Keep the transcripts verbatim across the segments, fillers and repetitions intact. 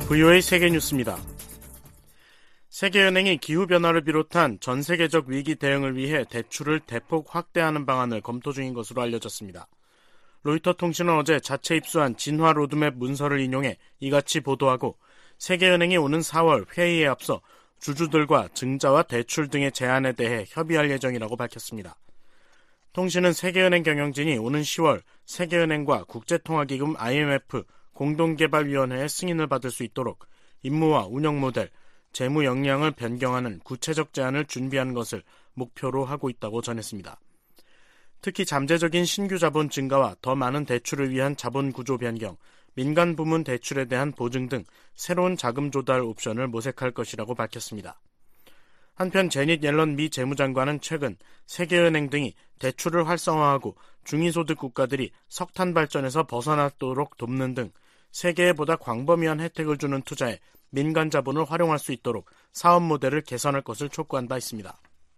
브이오에이 세계뉴스입니다. 세계은행이 기후변화를 비롯한 전 세계적 위기 대응을 위해 대출을 대폭 확대하는 방안을 검토 중인 것으로 알려졌습니다. 로이터 통신은 어제 자체 입수한 진화 로드맵 문서를 인용해 이같이 보도하고, 세계은행이 오는 사월 회의에 앞서 주주들과 증자와 대출 등의 제안에 대해 협의할 예정이라고 밝혔습니다. 통신은 세계은행 경영진이 오는 시월 세계은행과 국제통화기금 아이엠에프 공동개발위원회의 승인을 받을 수 있도록 임무와 운영 모델, 재무 역량을 변경하는 구체적 제안을 준비한 것을 목표로 하고 있다고 전했습니다. 특히 잠재적인 신규 자본 증가와 더 많은 대출을 위한 자본 구조 변경, 민간 부문 대출에 대한 보증 등 새로운 자금 조달 옵션을 모색할 것이라고 밝혔습니다. 한편 제닛 옐런 미 재무장관은 최근 세계은행 등이 대출을 활성화하고 중위소득 국가들이 석탄 발전에서 벗어나도록 돕는 등 세계에 보다 광범위한 혜택을 주는 투자에 민간 자본을 활용할 수 있도록 사업 모델을 개선할 것을 촉구한 바 있습니다.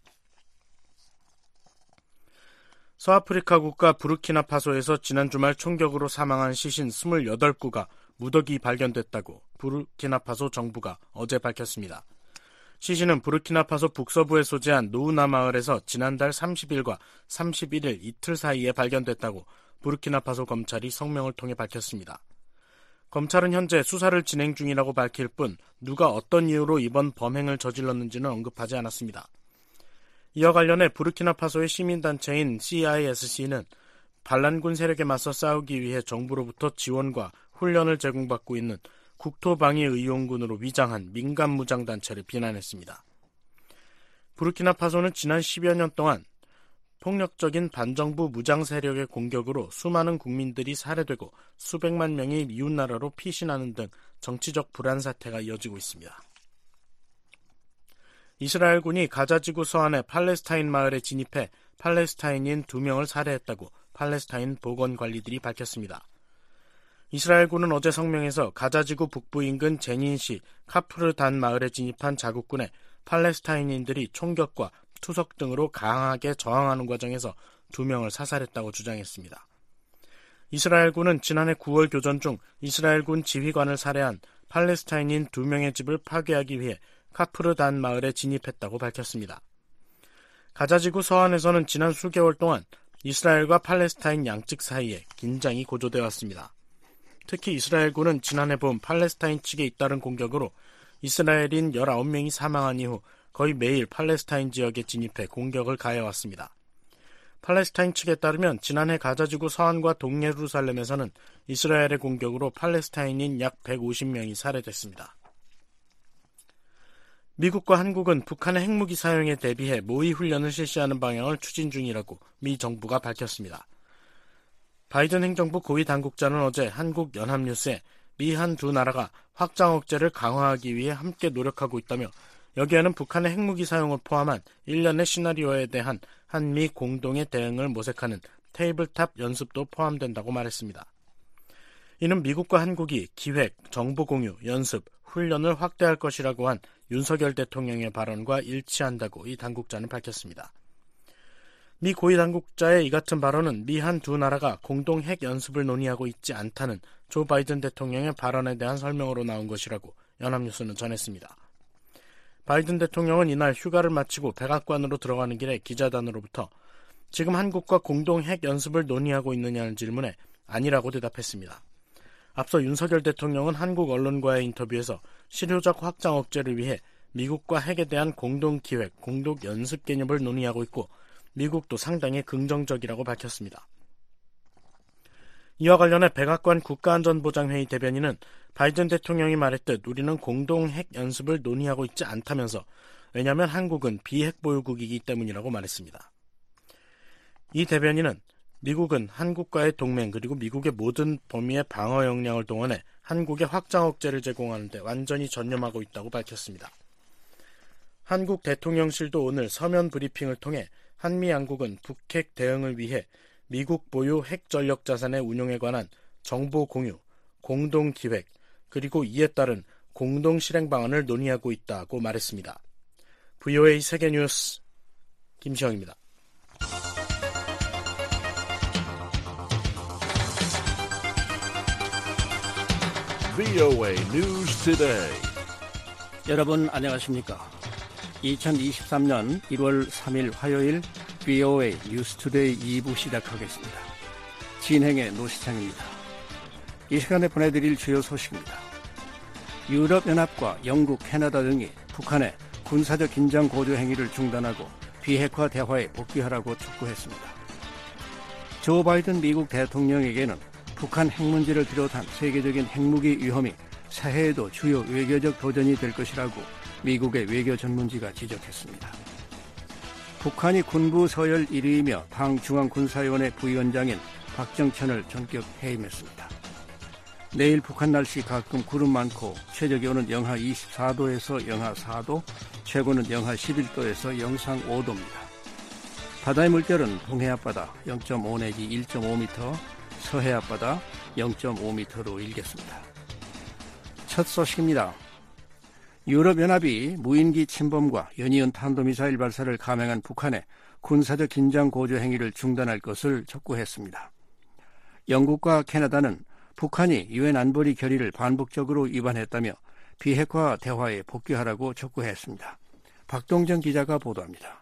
서아프리카 국가 부르키나파소에서 지난 주말 총격으로 사망한 시신 이십팔 구가 무더기 발견됐다고 부르키나파소 정부가 어제 밝혔습니다. 시신은 부르키나파소 북서부에 소재한 노우나 마을에서 지난달 삼십일과 삼십일일 이틀 사이에 발견됐다고 부르키나파소 검찰이 성명을 통해 밝혔습니다. 검찰은 현재 수사를 진행 중이라고 밝힐 뿐 누가 어떤 이유로 이번 범행을 저질렀는지는 언급하지 않았습니다. 이와 관련해 부르키나파소의 시민단체인 씨아이에스씨는 반란군 세력에 맞서 싸우기 위해 정부로부터 지원과 훈련을 제공받고 있는 국토방위의용군으로 위장한 민간 무장단체를 비난했습니다. 부르키나파소는 지난 십여 년 동안 폭력적인 반정부 무장 세력의 공격으로 수많은 국민들이 살해되고 수백만 명이 이웃나라로 피신하는 등 정치적 불안 사태가 이어지고 있습니다. 이스라엘군이 가자지구 서안의 팔레스타인 마을에 진입해 팔레스타인인 두 명을 살해했다고 팔레스타인 보건관리들이 밝혔습니다. 이스라엘군은 어제 성명에서 가자지구 북부 인근 제닌시 카프르단 마을에 진입한 자국군에 팔레스타인인들이 총격과 투석 등으로 강하게 저항하는 과정에서 두 명을 사살했다고 주장했습니다. 이스라엘군은 지난해 구월 교전 중 이스라엘군 지휘관을 살해한 팔레스타인인 두 명의 집을 파괴하기 위해 카프르단 마을에 진입했다고 밝혔습니다. 가자지구 서안에서는 지난 수개월 동안 이스라엘과 팔레스타인 양측 사이에 긴장이 고조되어 왔습니다. 특히 이스라엘군은 지난해 봄 팔레스타인 측에 잇따른 공격으로 이스라엘인 열아홉 명이 사망한 이후 거의 매일 팔레스타인 지역에 진입해 공격을 가해왔습니다. 팔레스타인 측에 따르면 지난해 가자지구 서안과 동예루살렘에서는 이스라엘의 공격으로 팔레스타인인 약 백오십 명이 살해됐습니다. 미국과 한국은 북한의 핵무기 사용에 대비해 모의 훈련을 실시하는 방향을 추진 중이라고 미 정부가 밝혔습니다. 바이든 행정부 고위 당국자는 어제 한국 연합뉴스에 미 한 두 나라가 확장 억제를 강화하기 위해 함께 노력하고 있다며, 여기에는 북한의 핵무기 사용을 포함한 일련의 시나리오에 대한 한미 공동의 대응을 모색하는 테이블탑 연습도 포함된다고 말했습니다. 이는 미국과 한국이 기획, 정보 공유, 연습, 훈련을 확대할 것이라고 한 윤석열 대통령의 발언과 일치한다고 이 당국자는 밝혔습니다. 미 고위 당국자의 이 같은 발언은 미 한 두 나라가 공동 핵 연습을 논의하고 있지 않다는 조 바이든 대통령의 발언에 대한 설명으로 나온 것이라고 연합뉴스는 전했습니다. 바이든 대통령은 이날 휴가를 마치고 백악관으로 들어가는 길에 기자단으로부터 지금 한국과 공동 핵 연습을 논의하고 있느냐는 질문에 아니라고 대답했습니다. 앞서 윤석열 대통령은 한국 언론과의 인터뷰에서 실효적 확장 억제를 위해 미국과 핵에 대한 공동 기획, 공동 연습 개념을 논의하고 있고 미국도 상당히 긍정적이라고 밝혔습니다. 이와 관련해 백악관 국가안전보장회의 대변인은 바이든 대통령이 말했듯 우리는 공동 핵 연습을 논의하고 있지 않다면서, 왜냐하면 한국은 비핵 보유국이기 때문이라고 말했습니다. 이 대변인은 미국은 한국과의 동맹 그리고 미국의 모든 범위의 방어 역량을 동원해 한국의 확장 억제를 제공하는 데 완전히 전념하고 있다고 밝혔습니다. 한국 대통령실도 오늘 서면 브리핑을 통해 한미 양국은 북핵 대응을 위해 미국 보유 핵 전력 자산의 운용에 관한 정보 공유, 공동 기획, 그리고 이에 따른 공동 실행 방안을 논의하고 있다고 말했습니다. 브이오에이 세계뉴스 김시영입니다. 브이오에이 News Today. 여러분 안녕하십니까? 이천이십삼년 일월 삼일 화요일 브이오에이 뉴스 투데이 이 부 시작하겠습니다. 진행의 노시창입니다. 이 시간에 보내드릴 주요 소식입니다. 유럽연합과 영국, 캐나다 등이 북한의 군사적 긴장 고조 행위를 중단하고 비핵화 대화에 복귀하라고 촉구했습니다. 조 바이든 미국 대통령에게는 북한 핵 문제를 비롯한 세계적인 핵무기 위험이 새해에도 주요 외교적 도전이 될 것이라고 미국의 외교 전문지가 지적했습니다. 북한이 군부 서열 일 위이며 당 중앙군사위원회 부위원장인 박정천을 전격 해임했습니다. 내일 북한 날씨 가끔 구름 많고 최저기온은 영하 이십사도에서 영하 사도, 최고는 영하 십일도에서 영상 오도입니다. 바다의 물결은 동해 앞바다 영 점 오 내지 일 점 오 미터, 서해 앞바다 영 점 오 미터로 일겠습니다. 첫 소식입니다. 유럽연합이 무인기 침범과 연이은 탄도미사일 발사를 감행한 북한의 군사적 긴장 고조 행위를 중단할 것을 촉구했습니다. 영국과 캐나다는 북한이 유엔 안보리 결의를 반복적으로 위반했다며 비핵화 대화에 복귀하라고 촉구했습니다. 박동정 기자가 보도합니다.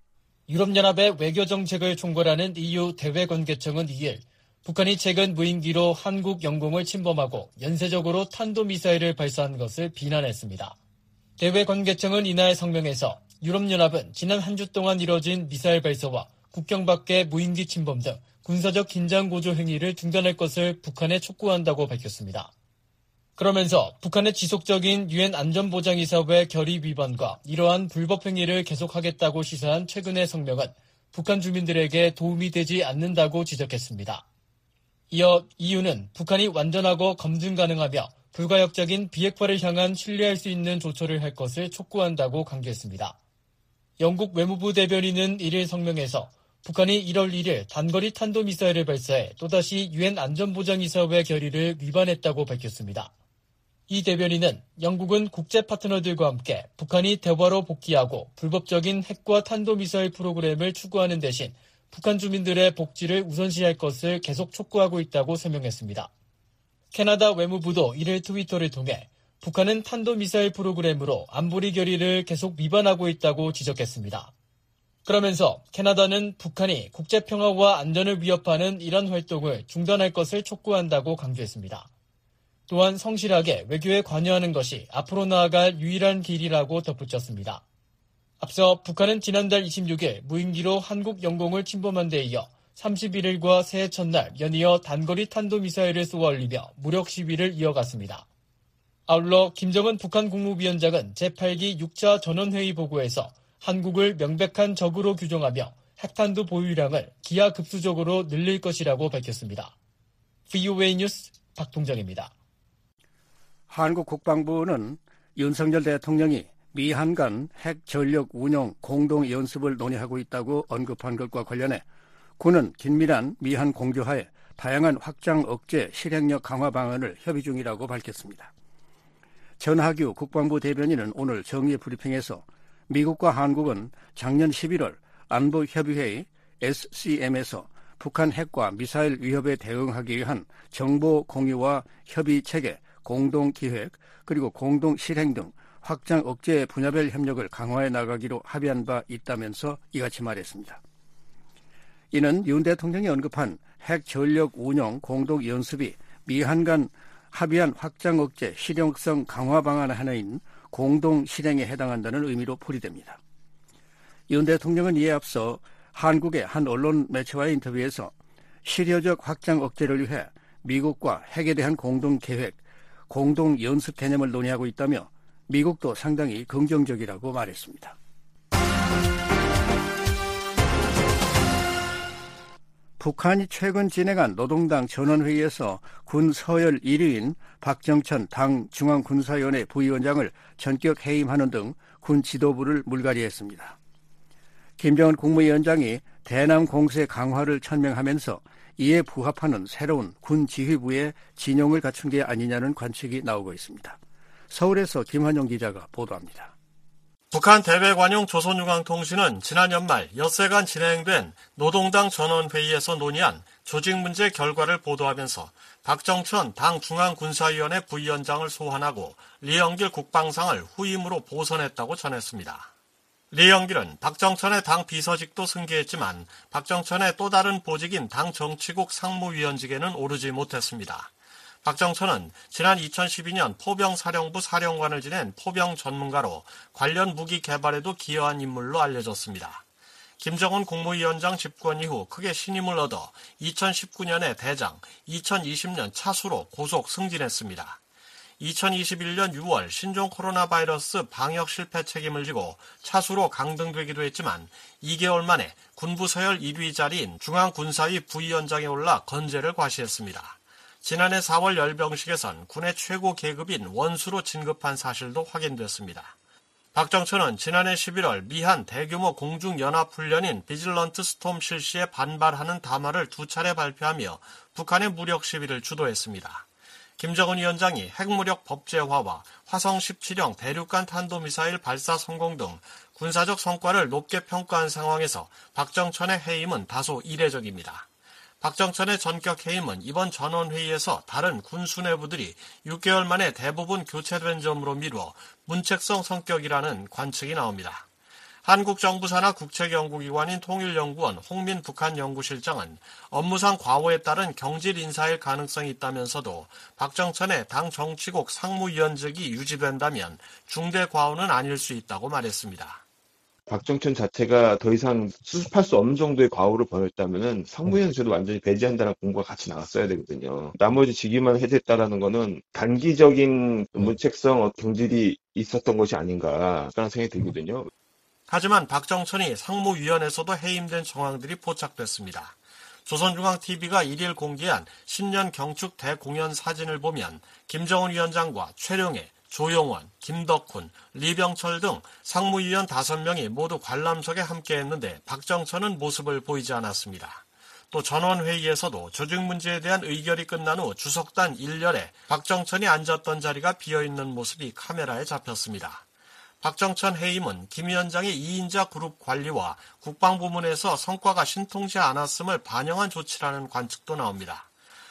유럽연합의 외교정책을 총괄하는 이유 대외관계청은 이일 북한이 최근 무인기로 한국 영공을 침범하고 연쇄적으로 탄도미사일을 발사한 것을 비난했습니다. 대외관계청은 이날 성명에서 유럽연합은 지난 한 주 동안 이뤄진 미사일 발사와 국경 밖의 무인기 침범 등 군사적 긴장 고조 행위를 중단할 것을 북한에 촉구한다고 밝혔습니다. 그러면서 북한의 지속적인 유엔 안전보장이사회 결의 위반과 이러한 불법 행위를 계속하겠다고 시사한 최근의 성명은 북한 주민들에게 도움이 되지 않는다고 지적했습니다. 이어 이유는 북한이 완전하고 검증 가능하며 불가역적인 비핵화를 향한 신뢰할 수 있는 조처를 할 것을 촉구한다고 강조했습니다. 영국 외무부 대변인은 일일 성명에서 북한이 일월 일일 단거리 탄도미사일을 발사해 또다시 유엔 안전보장이사회 결의를 위반했다고 밝혔습니다. 이 대변인은 영국은 국제 파트너들과 함께 북한이 대화로 복귀하고 불법적인 핵과 탄도미사일 프로그램을 추구하는 대신 북한 주민들의 복지를 우선시할 것을 계속 촉구하고 있다고 설명했습니다. 캐나다 외무부도 이를 트위터를 통해 북한은 탄도미사일 프로그램으로 안보리 결의를 계속 위반하고 있다고 지적했습니다. 그러면서 캐나다는 북한이 국제평화와 안전을 위협하는 이런 활동을 중단할 것을 촉구한다고 강조했습니다. 또한 성실하게 외교에 관여하는 것이 앞으로 나아갈 유일한 길이라고 덧붙였습니다. 앞서 북한은 지난달 이십육일 무인기로 한국 영공을 침범한 데 이어 삼십일일과 새해 첫날 연이어 단거리 탄도미사일을 쏘아 올리며 무력 시위를 이어갔습니다. 아울러 김정은 북한 국무위원장은 제팔기 육 차 전원회의 보고에서 한국을 명백한 적으로 규정하며 핵탄두 보유량을 기하급수적으로 늘릴 것이라고 밝혔습니다. 브이오에이 뉴스 박동정입니다. 한국 국방부는 윤석열 대통령이 미한 간 핵 전력 운용 공동 연습을 논의하고 있다고 언급한 것과 관련해 군은 긴밀한 미한 공조하에 다양한 확장 억제 실행력 강화 방안을 협의 중이라고 밝혔습니다. 전하규 국방부 대변인은 오늘 정례 브리핑에서 미국과 한국은 작년 십일월 안보협의회의 에스씨엠에서 북한 핵과 미사일 위협에 대응하기 위한 정보 공유와 협의 체계, 공동 기획, 그리고 공동 실행 등 확장 억제 분야별 협력을 강화해 나가기로 합의한 바 있다면서 이같이 말했습니다. 이는 윤 대통령이 언급한 핵 전력 운용 공동 연습이 미한 간 합의한 확장 억제 실용성 강화 방안 하나인 공동 실행에 해당한다는 의미로 풀이됩니다. 윤 대통령은 이에 앞서 한국의 한 언론 매체와의 인터뷰에서 실효적 확장 억제를 위해 미국과 핵에 대한 공동 계획, 공동 연습 개념을 논의하고 있다며 미국도 상당히 긍정적이라고 말했습니다. 북한이 최근 진행한 노동당 전원회의에서 군 서열 일 위인 박정천 당 중앙군사위원회 부위원장을 전격 해임하는 등 군 지도부를 물갈이했습니다. 김정은 국무위원장이 대남 공세 강화를 천명하면서 이에 부합하는 새로운 군 지휘부의 진용을 갖춘 게 아니냐는 관측이 나오고 있습니다. 서울에서 김환영 기자가 보도합니다. 북한 대외관용 조선중앙통신은 지난 연말 엿새간 진행된 노동당 전원회의에서 논의한 조직 문제 결과를 보도하면서 박정천 당 중앙군사위원회 부위원장을 소환하고 리영길 국방상을 후임으로 보선했다고 전했습니다. 리영길은 박정천의 당 비서직도 승계했지만 박정천의 또 다른 보직인 당 정치국 상무위원직에는 오르지 못했습니다. 박정천은 지난 이천십이 년 포병사령부 사령관을 지낸 포병 전문가로 관련 무기 개발에도 기여한 인물로 알려졌습니다. 김정은 국무위원장 집권 이후 크게 신임을 얻어 이천십구 년에 대장, 이천이십 년 차수로 고속 승진했습니다. 이천이십일 년 유월 신종 코로나 바이러스 방역 실패 책임을 지고 차수로 강등되기도 했지만 이 개월 만에 군부 서열 일 위 자리인 중앙군사위 부위원장에 올라 건재를 과시했습니다. 지난해 사월 열병식에선 군의 최고 계급인 원수로 진급한 사실도 확인됐습니다. 박정천은 지난해 십일월 미한 대규모 공중연합훈련인 비질런트 스톰 실시에 반발하는 담화를 두 차례 발표하며 북한의 무력 시위를 주도했습니다. 김정은 위원장이 핵무력 법제화와 화성 십칠형 대륙간 탄도미사일 발사 성공 등 군사적 성과를 높게 평가한 상황에서 박정천의 해임은 다소 이례적입니다. 박정천의 전격 해임은 이번 전원회의에서 다른 군 수뇌부들이 육 개월 만에 대부분 교체된 점으로 미루어 문책성 성격이라는 관측이 나옵니다. 한국 정부 산하 국책연구기관인 통일연구원 홍민 북한연구실장은 업무상 과오에 따른 경질 인사일 가능성이 있다면서도 박정천의 당 정치국 상무위원직이 유지된다면 중대 과오는 아닐 수 있다고 말했습니다. 박정천 자체가 더 이상 수습할 수 없는 정도의 과오를 벌였다면 상무위원직도 완전히 배제한다는 공고가 같이 나왔어야 되거든요. 나머지 직위만 해제했다라는 거는 단기적인 문책성 경질이 있었던 것이 아닌가 라는 생각이 들거든요. 하지만 박정천이 상무위원회에서도 해임된 정황들이 포착됐습니다. 조선중앙티비가 일일 공개한 신년 경축 대공연 사진을 보면 김정은 위원장과 최룡해, 조용원, 김덕훈, 리병철 등 상무위원 다섯 명이 모두 관람석에 함께했는데 박정천은 모습을 보이지 않았습니다. 또 전원회의에서도 조직 문제에 대한 의결이 끝난 후 주석단 일 열에 박정천이 앉았던 자리가 비어있는 모습이 카메라에 잡혔습니다. 박정천 해임은 김 위원장의 이인자 그룹 관리와 국방부문에서 성과가 신통치 않았음을 반영한 조치라는 관측도 나옵니다.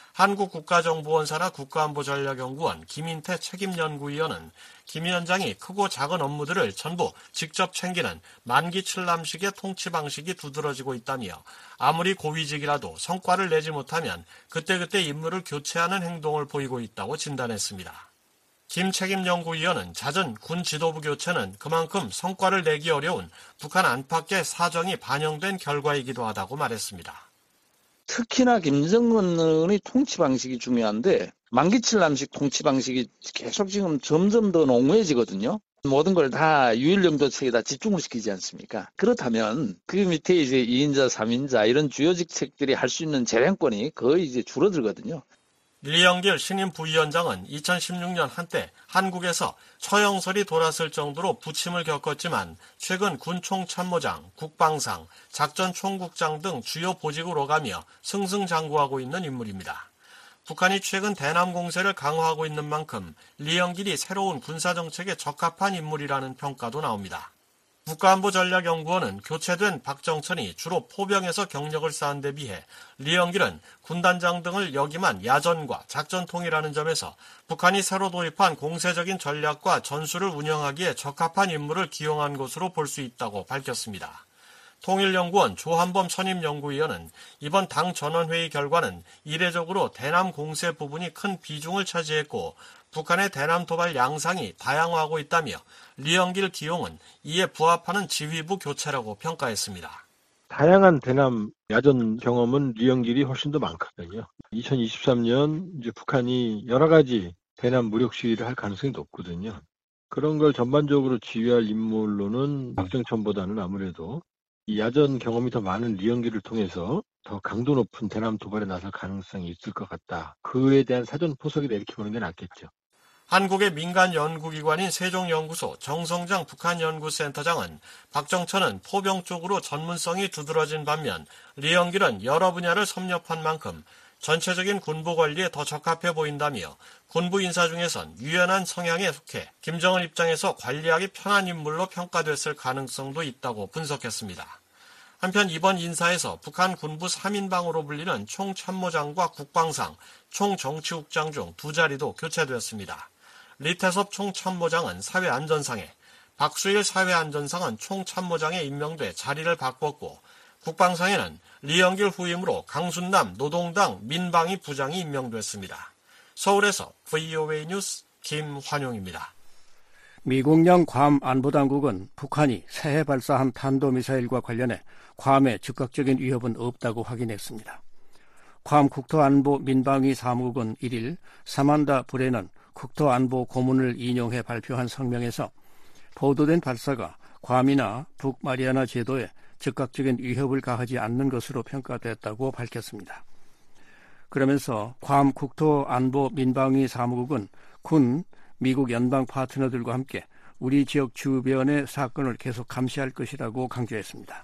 한국국가정보원사나 국가안보전략연구원 김인태 책임연구위원은 김 위원장이 크고 작은 업무들을 전부 직접 챙기는 만기 칠남식의 통치 방식이 두드러지고 있다며 아무리 고위직이라도 성과를 내지 못하면 그때그때 임무를 교체하는 행동을 보이고 있다고 진단했습니다. 김 책임연구위원은 잦은 군 지도부 교체는 그만큼 성과를 내기 어려운 북한 안팎의 사정이 반영된 결과이기도 하다고 말했습니다. 특히나 김정은의 통치 방식이 중요한데 만기 칠남식 통치 방식이 계속 지금 점점 더 농후해지거든요. 모든 걸 다 유일영도체에다 집중을 시키지 않습니까? 그렇다면 그 밑에 이제 이인자, 삼인자 이런 주요 직책들이 할 수 있는 재량권이 거의 이제 줄어들거든요. 리영길 신임 부위원장은 이천십육 년 한때 한국에서 처형설이 돌았을 정도로 부침을 겪었지만 최근 군총참모장, 국방상, 작전총국장 등 주요 보직을 오가며 승승장구하고 있는 인물입니다. 북한이 최근 대남 공세를 강화하고 있는 만큼 리영길이 새로운 군사정책에 적합한 인물이라는 평가도 나옵니다. 국가안보전략연구원은 교체된 박정천이 주로 포병에서 경력을 쌓은 데 비해 리영길은 군단장 등을 역임한 야전과 작전통이라는 점에서 북한이 새로 도입한 공세적인 전략과 전술을 운영하기에 적합한 인물을 기용한 것으로 볼 수 있다고 밝혔습니다. 통일연구원 조한범 선임연구위원은 이번 당 전원회의 결과는 이례적으로 대남 공세 부분이 큰 비중을 차지했고 북한의 대남 도발 양상이 다양화하고 있다며 리영길 기용은 이에 부합하는 지휘부 교체라고 평가했습니다. 다양한 대남 야전 경험은 리영길이 훨씬 더 많거든요. 이천이십삼 년 이제 북한이 여러 가지 대남 무력 시위를 할 가능성이 높거든요. 그런 걸 전반적으로 지휘할 인물로는 박정천보다는 아무래도 이 야전 경험이 더 많은 리영길을 통해서 더 강도 높은 대남 도발에 나설 가능성이 있을 것 같다. 그에 대한 사전 포석이다 이렇게 보는 게 낫겠죠. 한국의 민간 연구기관인 세종연구소 정성장 북한연구센터장은 박정천은 포병 쪽으로 전문성이 두드러진 반면 리영길은 여러 분야를 섭렵한 만큼 전체적인 군부 관리에 더 적합해 보인다며 군부 인사 중에선 유연한 성향에 속해 김정은 입장에서 관리하기 편한 인물로 평가됐을 가능성도 있다고 분석했습니다. 한편 이번 인사에서 북한 군부 삼 인방으로 불리는 총참모장과 국방상, 총정치국장 중 두 자리도 교체되었습니다. 리태섭 총참모장은 사회안전상에, 박수일 사회안전상은 총참모장에 임명돼 자리를 바꿨고 국방상에는 리영길 후임으로 강순남 노동당 민방위 부장이 임명됐습니다. 서울에서 브이오에이 뉴스 김환용입니다. 미국령 괌 안보당국은 북한이 새해 발사한 탄도미사일과 관련해 괌에 즉각적인 위협은 없다고 확인했습니다. 괌 국토안보 민방위 사무국은 일 일 사만다 브레넌 국토안보 고문을 인용해 발표한 성명에서 보도된 발사가 괌이나 북마리아나 제도에 즉각적인 위협을 가하지 않는 것으로 평가됐다고 밝혔습니다. 그러면서 괌 국토안보 민방위 사무국은 군, 미국 연방 파트너들과 함께 우리 지역 주변의 사건을 계속 감시할 것이라고 강조했습니다.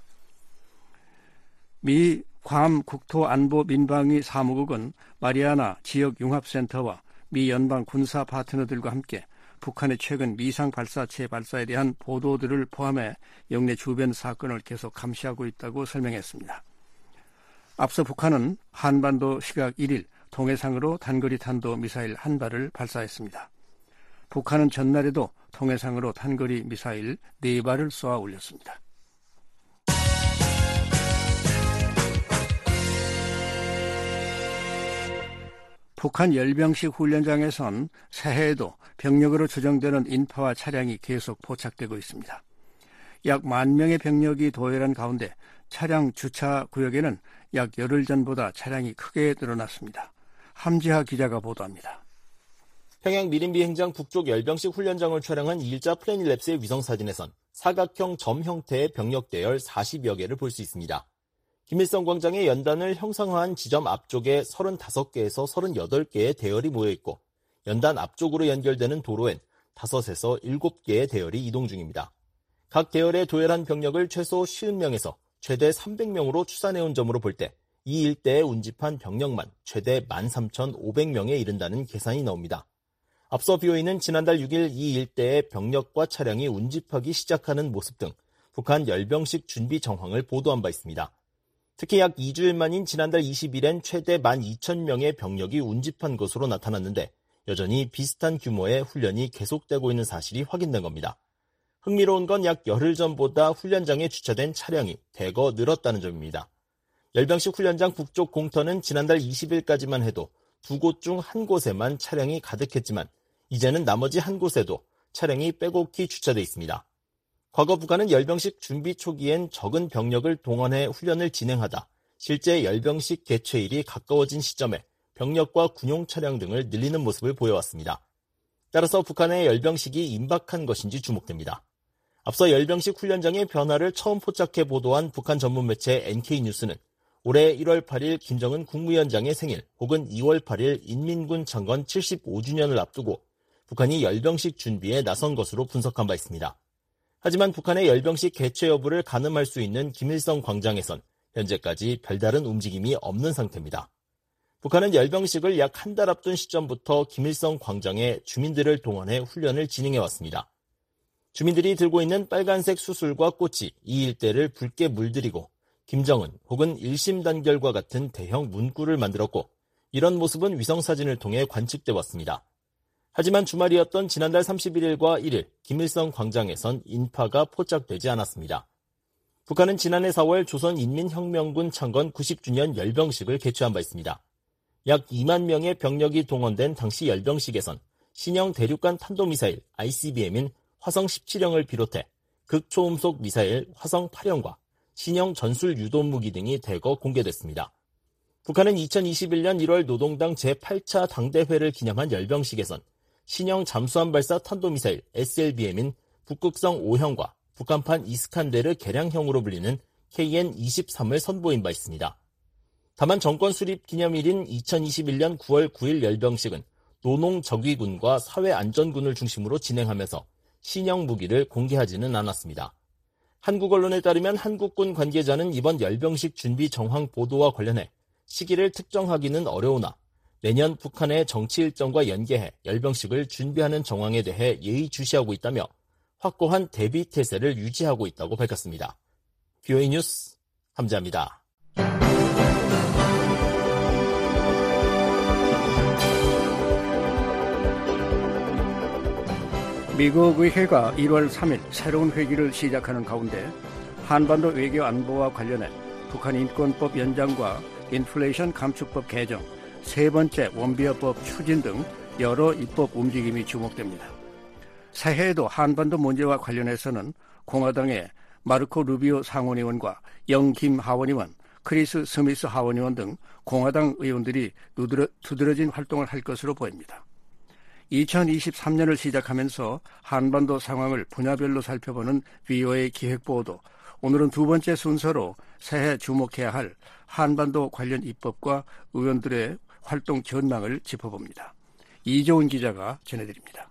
미 괌 국토안보 민방위 사무국은 마리아나 지역 융합센터와 미 연방 군사 파트너들과 함께 북한의 최근 미상 발사체 발사에 대한 보도들을 포함해 영내 주변 사건을 계속 감시하고 있다고 설명했습니다. 앞서 북한은 한반도 시각 일 일 동해상으로 단거리 탄도 미사일 한 발을 발사했습니다. 북한은 전날에도 동해상으로 단거리 미사일 네 발을 쏘아 올렸습니다. 북한 열병식 훈련장에선 새해에도 병력으로 추정되는 인파와 차량이 계속 포착되고 있습니다. 약 만 명의 병력이 도열한 가운데 차량 주차 구역에는 약 열흘 전보다 차량이 크게 늘어났습니다. 함지하 기자가 보도합니다. 평양 미림비 행장 북쪽 열병식 훈련장을 촬영한 일자 플래닛랩스의 위성사진에선 사각형 점 형태의 병력 대열 사십여 개를 볼 수 있습니다. 김일성 광장의 연단을 형상화한 지점 앞쪽에 서른다섯 개에서 서른여덟 개의 대열이 모여있고 연단 앞쪽으로 연결되는 도로엔 다섯에서 일곱 개의 대열이 이동 중입니다. 각 대열에 도열한 병력을 최소 오십 명에서 최대 삼백 명으로 추산해온 점으로 볼 때 이 일대에 운집한 병력만 최대 만 삼천오백 명에 이른다는 계산이 나옵니다. 앞서 비오이는 지난달 육 일 이 일대의 병력과 차량이 운집하기 시작하는 모습 등 북한 열병식 준비 정황을 보도한 바 있습니다. 특히 약 이 주일 만인 지난달 이십 일엔 최대 만 이천 명의 병력이 운집한 것으로 나타났는데 여전히 비슷한 규모의 훈련이 계속되고 있는 사실이 확인된 겁니다. 흥미로운 건 약 열흘 전보다 훈련장에 주차된 차량이 대거 늘었다는 점입니다. 열병식 훈련장 북쪽 공터는 지난달 이십 일까지만 해도 두 곳 중 한 곳에만 차량이 가득했지만 이제는 나머지 한 곳에도 차량이 빼곡히 주차돼 있습니다. 과거 북한은 열병식 준비 초기엔 적은 병력을 동원해 훈련을 진행하다 실제 열병식 개최일이 가까워진 시점에 병력과 군용 차량 등을 늘리는 모습을 보여왔습니다. 따라서 북한의 열병식이 임박한 것인지 주목됩니다. 앞서 열병식 훈련장의 변화를 처음 포착해 보도한 북한 전문 매체 엔케이뉴스는 올해 일월 팔일 김정은 국무위원장의 생일 혹은 이월 팔일 인민군 창건 칠십오 주년을 앞두고 북한이 열병식 준비에 나선 것으로 분석한 바 있습니다. 하지만 북한의 열병식 개최 여부를 가늠할 수 있는 김일성 광장에선 현재까지 별다른 움직임이 없는 상태입니다. 북한은 열병식을 약 한 달 앞둔 시점부터 김일성 광장에 주민들을 동원해 훈련을 진행해왔습니다. 주민들이 들고 있는 빨간색 수술과 꽃이 이 일대를 붉게 물들이고 김정은 혹은 일심 단결과 같은 대형 문구를 만들었고 이런 모습은 위성사진을 통해 관측돼 왔습니다. 하지만 주말이었던 지난달 삼십일일과 일일 김일성 광장에선 인파가 포착되지 않았습니다. 북한은 지난해 사월 조선인민혁명군 창건 구십 주년 열병식을 개최한 바 있습니다. 약 이만 명의 병력이 동원된 당시 열병식에선 신형 대륙간 탄도미사일 아이씨비엠인 화성 십칠형을 비롯해 극초음속 미사일 화성 팔형과 신형 전술 유도무기 등이 대거 공개됐습니다. 북한은 이천이십일년 일월 노동당 제팔 차 당대회를 기념한 열병식에선 신형 잠수함 발사 탄도미사일 에스엘비엠인 북극성 오형과 북한판 이스칸데르 개량형으로 불리는 케이엔 이십삼을 선보인 바 있습니다. 다만 정권 수립 기념일인 이천이십일년 구월 구일 열병식은 노농적위군과 사회안전군을 중심으로 진행하면서 신형 무기를 공개하지는 않았습니다. 한국 언론에 따르면 한국군 관계자는 이번 열병식 준비 정황 보도와 관련해 시기를 특정하기는 어려우나 내년 북한의 정치 일정과 연계해 열병식을 준비하는 정황에 대해 예의주시하고 있다며 확고한 대비 태세를 유지하고 있다고 밝혔습니다. 브이오에이 뉴스 감사합니다. 미국 의회가 일월 삼일 새로운 회기를 시작하는 가운데 한반도 외교 안보와 관련해 북한 인권법 연장과 인플레이션 감축법 개정, 세 번째 원비어법 추진 등 여러 입법 움직임이 주목됩니다. 새해에도 한반도 문제와 관련해서는 공화당의 마르코 루비오 상원의원과 영김 하원의원, 크리스 스미스 하원의원 등 공화당 의원들이 두드러, 두드러진 활동을 할 것으로 보입니다. 이천이십삼 년을 시작하면서 한반도 상황을 분야별로 살펴보는 브이오에이 기획보도, 오늘은 두 번째 순서로 새해 주목해야 할 한반도 관련 입법과 의원들의 활동 전망을 짚어봅니다. 이조은 기자가 전해드립니다.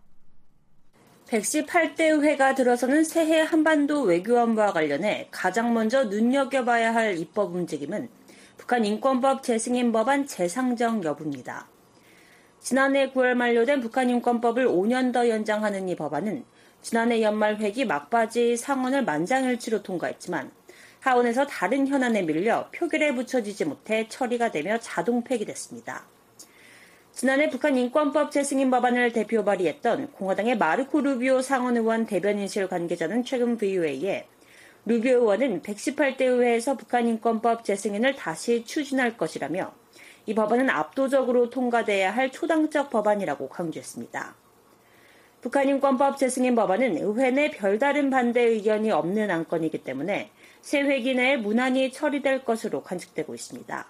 백십팔 대 의회가 들어서는 새해 한반도 외교안보와 관련해 가장 먼저 눈여겨봐야 할 입법 움직임은 북한 인권법 재승인 법안 재상정 여부입니다. 지난해 구월 만료된 북한 인권법을 오 년 더 연장하는 이 법안은 지난해 연말 회기 막바지 상원을 만장일치로 통과했지만 하원에서 다른 현안에 밀려 표결에 붙여지지 못해 처리가 되며 자동 폐기됐습니다. 지난해 북한 인권법 재승인 법안을 대표 발의했던 공화당의 마르코 루비오 상원의원 대변인실 관계자는 최근 브이오에이에 루비오 의원은 백십팔 대 의회에서 북한 인권법 재승인을 다시 추진할 것이라며 이 법안은 압도적으로 통과돼야 할 초당적 법안이라고 강조했습니다. 북한 인권법 재승인 법안은 의회 내 별다른 반대 의견이 없는 안건이기 때문에 새 회기 내에 무난히 처리될 것으로 관측되고 있습니다.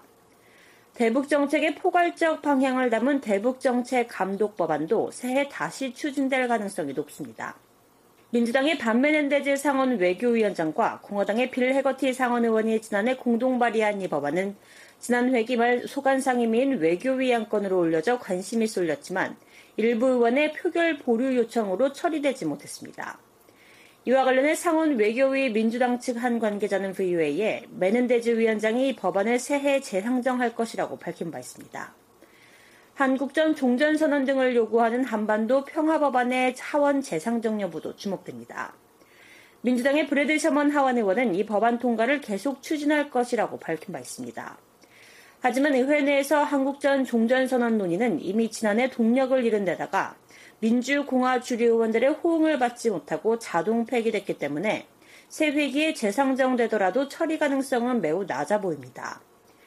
대북정책의 포괄적 방향을 담은 대북정책 감독 법안도 새해 다시 추진될 가능성이 높습니다. 민주당의 반메넨데즈 상원 외교위원장과 공화당의 빌 해거티 상원의원이 지난해 공동 발의한 이 법안은 지난 회기 말 소관 상임위인 외교위 안건으로 올려져 관심이 쏠렸지만 일부 의원의 표결 보류 요청으로 처리되지 못했습니다. 이와 관련해 상원 외교위 민주당 측 한 관계자는 브이오에이에 메넨데즈 위원장이 이 법안을 새해 재상정할 것이라고 밝힌 바 있습니다. 한국전 종전선언 등을 요구하는 한반도 평화법안의 하원 재상정 여부도 주목됩니다. 민주당의 브래드 셔먼 하원 의원은 이 법안 통과를 계속 추진할 것이라고 밝힌 바 있습니다. 하지만 의회 내에서 한국전 종전선언 논의는 이미 지난해 동력을 잃은 데다가 민주공화 주류 의원들의 호응을 받지 못하고 자동 폐기됐기 때문에 새 회기에 재상정되더라도 처리 가능성은 매우 낮아 보입니다.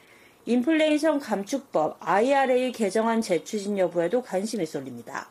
인플레이션 감축법 아이알에이 개정안 재추진 여부에도 관심이 쏠립니다.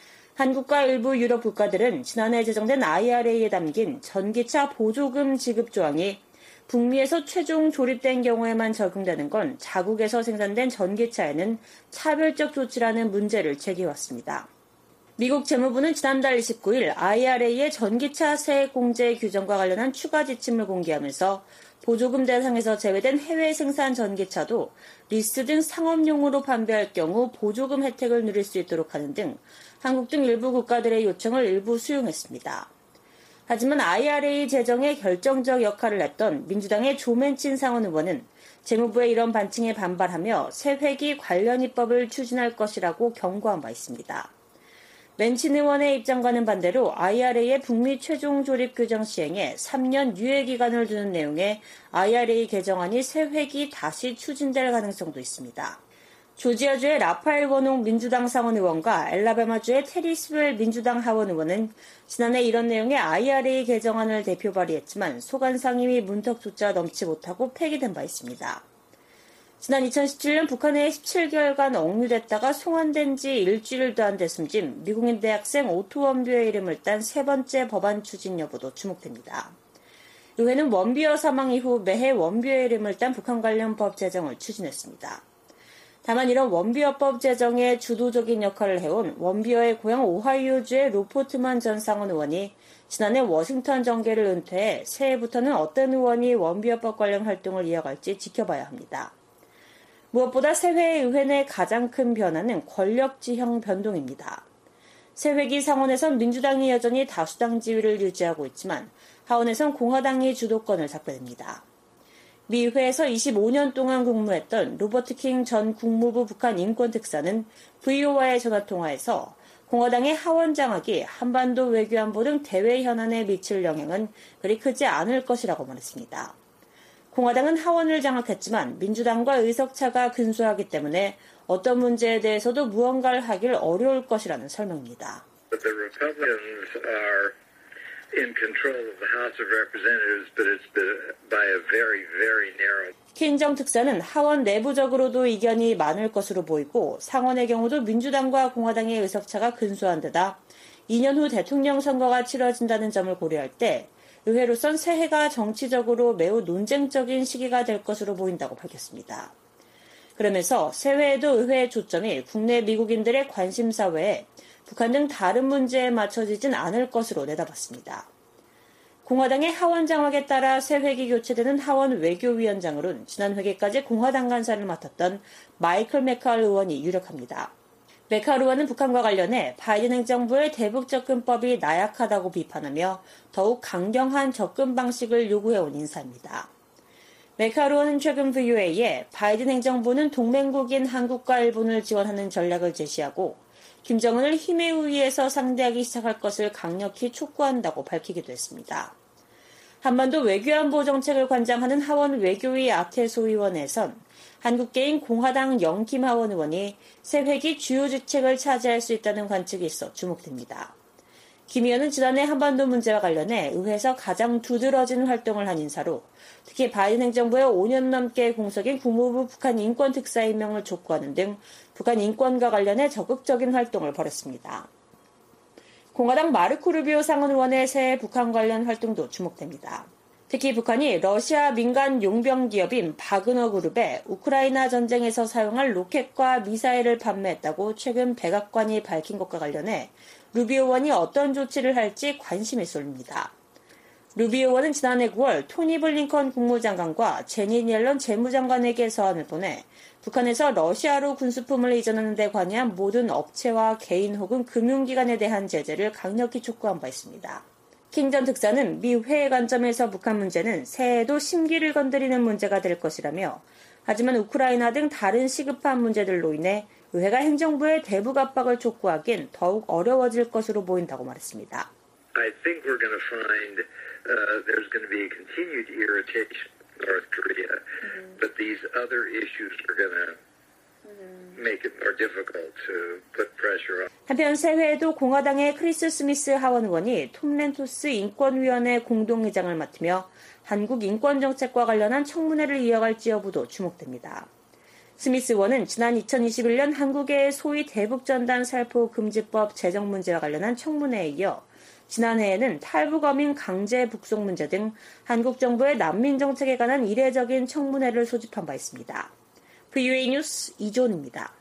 한국과 일부 유럽 국가들은 지난해 제정된 아이알에이에 담긴 전기차 보조금 지급 조항이 북미에서 최종 조립된 경우에만 적용되는 건 자국에서 생산된 전기차에는 차별적 조치라는 문제를 제기해왔습니다. 미국 재무부는 지난달 이십구일 아이알에이의 전기차 세액 공제 규정과 관련한 추가 지침을 공개하면서 보조금 대상에서 제외된 해외 생산 전기차도 리스 등 상업용으로 판매할 경우 보조금 혜택을 누릴 수 있도록 하는 등 한국 등 일부 국가들의 요청을 일부 수용했습니다. 하지만 아이알에이 제정에 결정적 역할을 했던 민주당의 조맨친 상원 의원은 재무부의 이런 반칭에 반발하며 새 회기 관련 입법을 추진할 것이라고 경고한 바 있습니다. 맨친 의원의 입장과는 반대로 아이알에이의 북미 최종 조립 규정 시행에 삼 년 유예 기간을 두는 내용의 아이알에이 개정안이 새 회기 다시 추진될 가능성도 있습니다. 조지아주의 라파엘 원홍 민주당 상원 의원과 엘라바마주의 테리 스웰 민주당 하원 의원은 지난해 이런 내용의 아이알에이 개정안을 대표 발의했지만 소관 상임위 문턱조차 넘지 못하고 폐기된 바 있습니다. 지난 이천십칠년 북한에 십칠 개월간 억류됐다가 송환된 지 일주일도 안 돼 숨진 미국인 대학생 오토 원비어의 이름을 딴 세 번째 법안 추진 여부도 주목됩니다. 의회는 원비어 사망 이후 매해 원비어의 이름을 딴 북한 관련 법 제정을 추진했습니다. 다만 이런 원비어법 제정에 주도적인 역할을 해온 원비어의 고향 오하이오주의 로포트만 전 상원 의원이 지난해 워싱턴 정계를 은퇴해 새해부터는 어떤 의원이 원비어법 관련 활동을 이어갈지 지켜봐야 합니다. 무엇보다 새해 의회 내 가장 큰 변화는 권력 지형 변동입니다. 새 회기 상원에선 민주당이 여전히 다수당 지위를 유지하고 있지만 하원에선 공화당이 주도권을 잡게 됩니다. 미 의회에서 이십오 년 동안 국무했던 로버트 킹 전 국무부 북한 인권특사는 브이오에이와의 전화통화에서 공화당의 하원 장악이 한반도 외교안보 등 대외 현안에 미칠 영향은 그리 크지 않을 것이라고 말했습니다. 공화당은 하원을 장악했지만 민주당과 의석차가 근소하기 때문에 어떤 문제에 대해서도 무언가를 하길 어려울 것이라는 설명입니다. The Republicans are in control of the House of Representatives, but it's by a very, very narrow. 킨정 특사는 하원 내부적으로도 이견이 많을 것으로 보이고 상원의 경우도 민주당과 공화당의 의석차가 근소한 데다 이 년 후 대통령 선거가 치러진다는 점을 고려할 때 의회로선 새해가 정치적으로 매우 논쟁적인 시기가 될 것으로 보인다고 밝혔습니다. 그러면서 새해에도 의회의 초점이 국내 미국인들의 관심사 외에 북한 등 다른 문제에 맞춰지진 않을 것으로 내다봤습니다. 공화당의 하원 장악에 따라 새 회기 교체되는 하원 외교위원장으로는 지난 회기까지 공화당 간사를 맡았던 마이클 메칼 의원이 유력합니다. 메칼 의원은 북한과 관련해 바이든 행정부의 대북 접근법이 나약하다고 비판하며 더욱 강경한 접근 방식을 요구해온 인사입니다. 메칼 의원은 최근 브이오에이에 바이든 행정부는 동맹국인 한국과 일본을 지원하는 전략을 제시하고 김정은을 힘에 의해서 상대하기 시작할 것을 강력히 촉구한다고 밝히기도 했습니다. 한반도 외교안보 정책을 관장하는 하원 외교위 아태소 의원에선 한국계인 공화당 영김 하원 의원이 새 회기 주요 직책을 차지할 수 있다는 관측이 있어 주목됩니다. 김 의원은 지난해 한반도 문제와 관련해 의회에서 가장 두드러진 활동을 한 인사로 특히 바이든 행정부의 오 년 넘게 공석인 국무부 북한 인권 특사 임명을 촉구하는 등 북한 인권과 관련해 적극적인 활동을 벌였습니다. 공화당 마르코 루비오 상원 의원의 새해 북한 관련 활동도 주목됩니다. 특히 북한이 러시아 민간 용병 기업인 바그너 그룹에 우크라이나 전쟁에서 사용할 로켓과 미사일을 판매했다고 최근 백악관이 밝힌 것과 관련해 루비오 의원이 어떤 조치를 할지 관심이 쏠립니다. 루비오 의원은 지난해 구월 토니 블링컨 국무장관과 제니 옐런 재무장관에게 서한을 보내 북한에서 러시아로 군수품을 이전하는 데 관여한 모든 업체와 개인 혹은 금융기관에 대한 제재를 강력히 촉구한 바 있습니다. 킹 전 특사는 미 회의 관점에서 북한 문제는 새해에도 심기를 건드리는 문제가 될 것이라며 하지만 우크라이나 등 다른 시급한 문제들로 인해 의회가 행정부의 대북 압박을 촉구하긴 더욱 어려워질 것으로 보인다고 말했습니다. I think we're going to find uh, there's going to be a continued irritation with North Korea, mm-hmm. but these other issues are going to make it more difficult to put pressure on. 한편 새해에도 공화당의 크리스 스미스 하원 의원이 톰 렌토스 인권위원회 공동의장을 맡으며 한국 인권정책과 관련한 청문회를 이어갈지 여부도 주목됩니다. 스미스 의원은 지난 이천이십일 년 한국의 소위 대북전단 살포 금지법 제정 문제와 관련한 청문회에 이어 지난해에는 탈북어민 강제 북송 문제 등 한국 정부의 난민 정책에 관한 이례적인 청문회를 소집한 바 있습니다. 브이오에이 뉴스 이존입니다.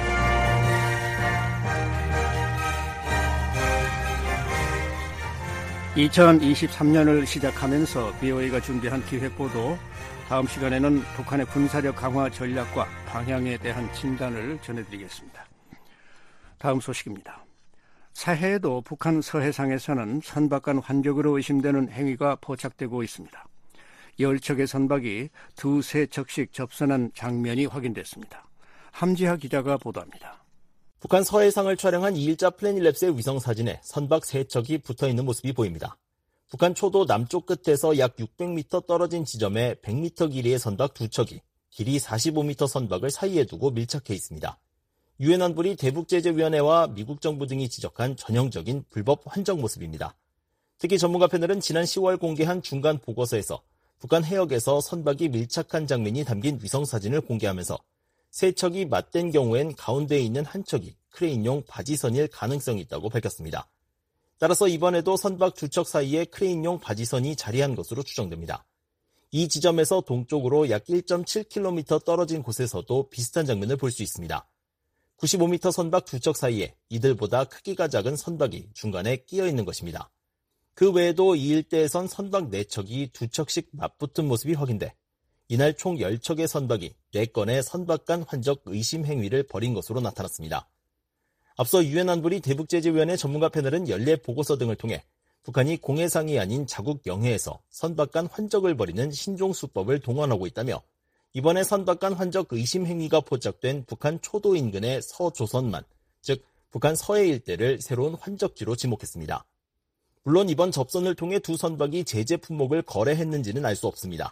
이천이십삼 년을 시작하면서 브이오에이가 준비한 기획보도, 다음 시간에는 북한의 군사력 강화 전략과 방향에 대한 진단을 전해드리겠습니다. 다음 소식입니다. 새해에도 북한 서해상에서는 선박간 환적으로 의심되는 행위가 포착되고 있습니다. 열 척의 선박이 두세 척씩 접선한 장면이 확인됐습니다. 함지하 기자가 보도합니다. 북한 서해상을 촬영한 이 일자 플래닛랩스의 위성사진에 선박 세 척이 붙어있는 모습이 보입니다. 북한 초도 남쪽 끝에서 약 육백 미터 떨어진 지점에 백 미터 길이의 선박 두 척이 길이 사십오 미터 선박을 사이에 두고 밀착해 있습니다. 유엔 안보리 대북제재위원회와 미국 정부 등이 지적한 전형적인 불법 환적 모습입니다. 특히 전문가 패널은 지난 시월 공개한 중간 보고서에서 북한 해역에서 선박이 밀착한 장면이 담긴 위성사진을 공개하면서 세 척이 맞댄 경우엔 가운데에 있는 한 척이 크레인용 바지선일 가능성이 있다고 밝혔습니다. 따라서 이번에도 선박 두 척 사이에 크레인용 바지선이 자리한 것으로 추정됩니다. 이 지점에서 동쪽으로 약 일 점 칠 킬로미터 떨어진 곳에서도 비슷한 장면을 볼 수 있습니다. 구십오 미터 선박 두 척 사이에 이들보다 크기가 작은 선박이 중간에 끼어 있는 것입니다. 그 외에도 이 일대에선 선박 네 척이 두 척씩 맞붙은 모습이 확인돼 이날 총 열 척의 선박이 네 건의 선박 간 환적 의심 행위를 벌인 것으로 나타났습니다. 앞서 유엔 안보리 대북제재위원회 전문가 패널은 연례 보고서 등을 통해 북한이 공해상이 아닌 자국 영해에서 선박 간 환적을 벌이는 신종수법을 동원하고 있다며 이번에 선박 간 환적 의심 행위가 포착된 북한 초도 인근의 서조선만, 즉 북한 서해 일대를 새로운 환적지로 지목했습니다. 물론 이번 접선을 통해 두 선박이 제재 품목을 거래했는지는 알 수 없습니다.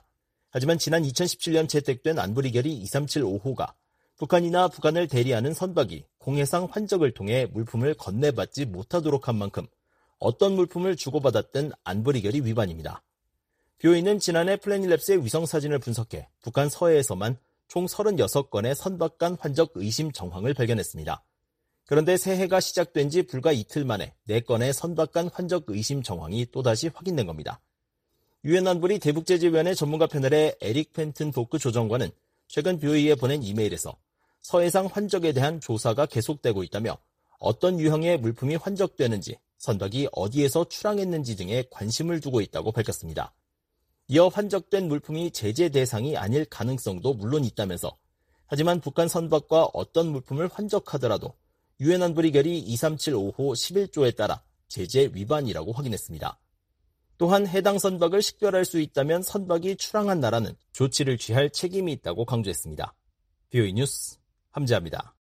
하지만 지난 이천십칠 년 채택된 안보리결의 이삼칠오호가 북한이나 북한을 대리하는 선박이 공해상 환적을 통해 물품을 건네받지 못하도록 한 만큼 어떤 물품을 주고받았든 안보리결의 위반입니다. 비오이는 지난해 플래닛랩스의 위성사진을 분석해 북한 서해에서만 총 서른여섯 건의 선박 간 환적 의심 정황을 발견했습니다. 그런데 새해가 시작된 지 불과 이틀 만에 네 건의 선박 간 환적 의심 정황이 또다시 확인된 겁니다. 유엔 안보리 대북제재위원회 전문가 패널의 에릭 펜튼 보크 조정관은 최근 비오이에 보낸 이메일에서 서해상 환적에 대한 조사가 계속되고 있다며 어떤 유형의 물품이 환적되는지, 선박이 어디에서 출항했는지 등에 관심을 두고 있다고 밝혔습니다. 이어 환적된 물품이 제재 대상이 아닐 가능성도 물론 있다면서 하지만 북한 선박과 어떤 물품을 환적하더라도 유엔 안보리 결의 이삼칠오호 십일조에 따라 제재 위반이라고 확인했습니다. 또한 해당 선박을 식별할 수 있다면 선박이 출항한 나라는 조치를 취할 책임이 있다고 강조했습니다. 비오이 뉴스 함재합니다.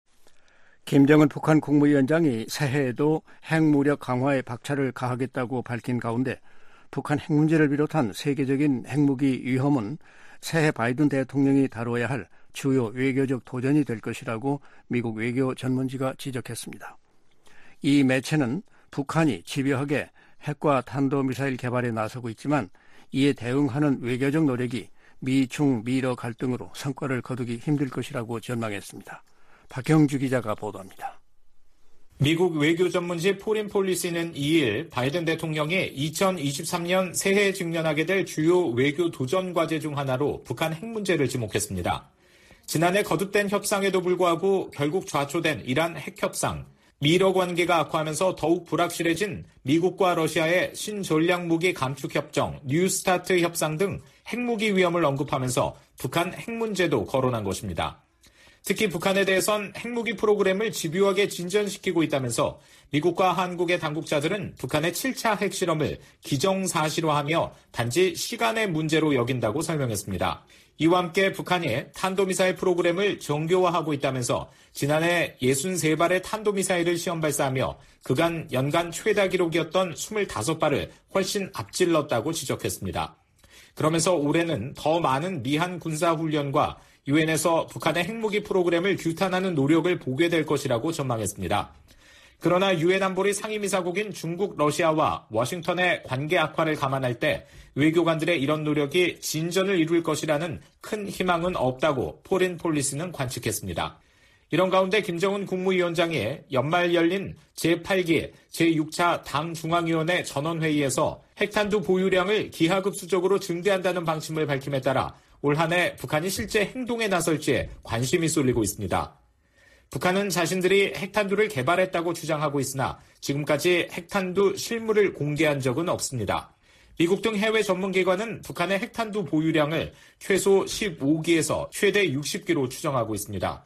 김정은 북한 국무위원장이 새해에도 핵무력 강화에 박차를 가하겠다고 밝힌 가운데 북한 핵 문제를 비롯한 세계적인 핵무기 위험은 새해 바이든 대통령이 다뤄야 할 주요 외교적 도전이 될 것이라고 미국 외교 전문지가 지적했습니다. 이 매체는 북한이 집요하게 핵과 탄도미사일 개발에 나서고 있지만 이에 대응하는 외교적 노력이 미, 중, 미러 갈등으로 성과를 거두기 힘들 것이라고 전망했습니다. 박경주 기자가 보도합니다. 미국 외교 전문지 포린 폴리시는 이일 바이든 대통령이 이천이십삼 년 새해에 직면하게 될 주요 외교 도전 과제 중 하나로 북한 핵 문제를 지목했습니다. 지난해 거듭된 협상에도 불구하고 결국 좌초된 이란 핵 협상, 미러 관계가 악화하면서 더욱 불확실해진 미국과 러시아의 신전략무기 감축협정, 뉴스타트 협상 등 핵무기 위험을 언급하면서 북한 핵 문제도 거론한 것입니다. 특히 북한에 대해선 핵무기 프로그램을 집요하게 진전시키고 있다면서 미국과 한국의 당국자들은 북한의 칠 차 핵실험을 기정사실화하며 단지 시간의 문제로 여긴다고 설명했습니다. 이와 함께 북한이 탄도미사일 프로그램을 정교화하고 있다면서 지난해 육십삼 발의 탄도미사일을 시험 발사하며 그간 연간 최다 기록이었던 이십오 발을 훨씬 앞질렀다고 지적했습니다. 그러면서 올해는 더 많은 미한 군사훈련과 유엔에서 북한의 핵무기 프로그램을 규탄하는 노력을 보게 될 것이라고 전망했습니다. 그러나 유엔 안보리 상임이사국인 중국, 러시아와 워싱턴의 관계 악화를 감안할 때 외교관들의 이런 노력이 진전을 이룰 것이라는 큰 희망은 없다고 포린 폴리시는 관측했습니다. 이런 가운데 김정은 국무위원장이 연말 열린 제팔 기 제육 차 당 중앙위원회 전원회의에서 핵탄두 보유량을 기하급수적으로 증대한다는 방침을 밝힘에 따라 올 한 해 북한이 실제 행동에 나설지에 관심이 쏠리고 있습니다. 북한은 자신들이 핵탄두를 개발했다고 주장하고 있으나 지금까지 핵탄두 실물을 공개한 적은 없습니다. 미국 등 해외 전문기관은 북한의 핵탄두 보유량을 최소 십오 기에서 최대 육십 기로 추정하고 있습니다.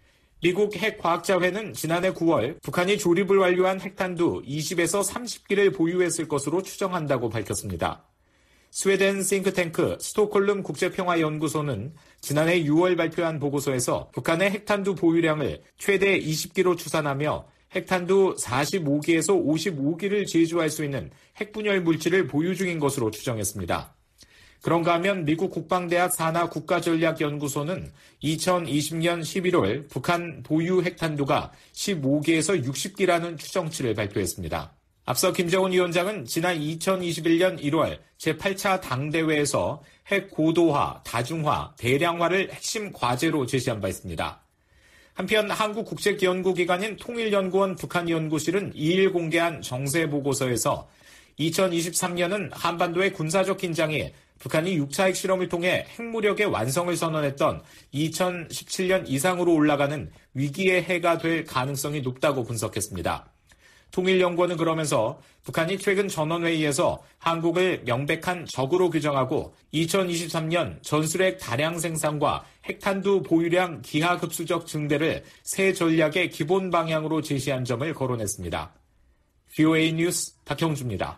미국 핵과학자회는 지난해 구월 북한이 조립을 완료한 핵탄두 이십에서 삼십 기를 보유했을 것으로 추정한다고 밝혔습니다. 스웨덴 싱크탱크 스톡홀름 국제평화연구소는 지난해 유월 발표한 보고서에서 북한의 핵탄두 보유량을 최대 이십 기로 추산하며 핵탄두 사십오 기에서 오십오 기를 제조할 수 있는 핵분열 물질을 보유 중인 것으로 추정했습니다. 그런가 하면 미국 국방대학 산하 국가전략연구소는 이천이십 년 십일월 북한 보유 핵탄두가 십오 기에서 육십 기라는 추정치를 발표했습니다. 앞서 김정은 위원장은 지난 이천이십일 년 일월 제팔 차 당대회에서 핵 고도화, 다중화, 대량화를 핵심 과제로 제시한 바 있습니다. 한편 한국국책연구기관인 통일연구원 북한연구실은 이일 공개한 정세보고서에서 이천이십삼 년은 한반도의 군사적 긴장이 북한이 육 차 핵실험을 통해 핵무력의 완성을 선언했던 이천십칠 년 이상으로 올라가는 위기의 해가 될 가능성이 높다고 분석했습니다. 통일연구원은 그러면서 북한이 최근 전원회의에서 한국을 명백한 적으로 규정하고 이천이십삼 년 전술핵 다량 생산과 핵탄두 보유량 기하급수적 증대를 새 전략의 기본 방향으로 제시한 점을 거론했습니다. 비오에이 뉴스 박형주입니다.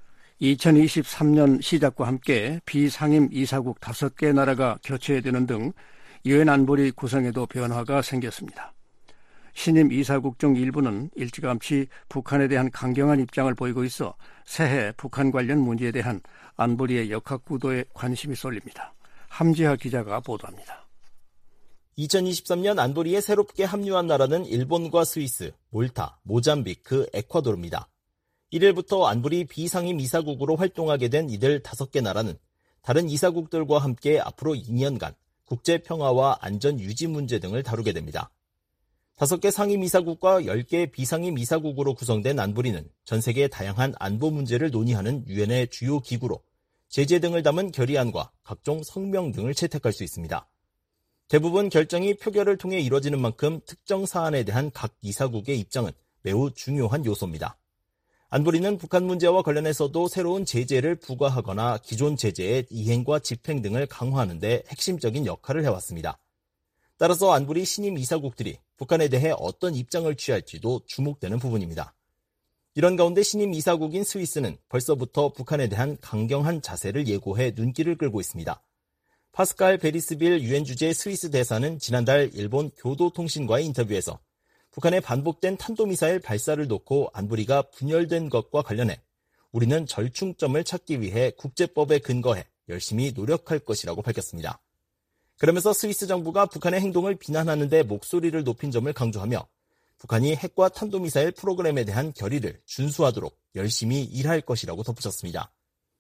이천이십삼 년 시작과 함께 비상임 이사국 다섯 개 나라가 교체되는 등 유엔 안보리 구성에도 변화가 생겼습니다. 신임 이사국 중 일부는 일찌감치 북한에 대한 강경한 입장을 보이고 있어 새해 북한 관련 문제에 대한 안보리의 역학구도에 관심이 쏠립니다. 함지하 기자가 보도합니다. 이천이십삼 년 안보리에 새롭게 합류한 나라는 일본과 스위스, 몰타, 모잠비크, 에콰도르입니다. 일 일부터 안보리 비상임 이사국으로 활동하게 된 이들 다섯 개 나라는 다른 이사국들과 함께 앞으로 이 년간 국제 평화와 안전 유지 문제 등을 다루게 됩니다. 다섯 개 상임 이사국과 열 개 비상임 이사국으로 구성된 안보리는 전 세계 다양한 안보 문제를 논의하는 유엔의 주요 기구로 제재 등을 담은 결의안과 각종 성명 등을 채택할 수 있습니다. 대부분 결정이 표결을 통해 이루어지는 만큼 특정 사안에 대한 각 이사국의 입장은 매우 중요한 요소입니다. 안보리는 북한 문제와 관련해서도 새로운 제재를 부과하거나 기존 제재의 이행과 집행 등을 강화하는 데 핵심적인 역할을 해왔습니다. 따라서 안보리 신임 이사국들이 북한에 대해 어떤 입장을 취할지도 주목되는 부분입니다. 이런 가운데 신임 이사국인 스위스는 벌써부터 북한에 대한 강경한 자세를 예고해 눈길을 끌고 있습니다. 파스칼 베리스빌 유엔 주재 스위스 대사는 지난달 일본 교도통신과의 인터뷰에서 북한의 반복된 탄도미사일 발사를 놓고 안보리가 분열된 것과 관련해 우리는 절충점을 찾기 위해 국제법에 근거해 열심히 노력할 것이라고 밝혔습니다. 그러면서 스위스 정부가 북한의 행동을 비난하는 데 목소리를 높인 점을 강조하며 북한이 핵과 탄도미사일 프로그램에 대한 결의를 준수하도록 열심히 일할 것이라고 덧붙였습니다.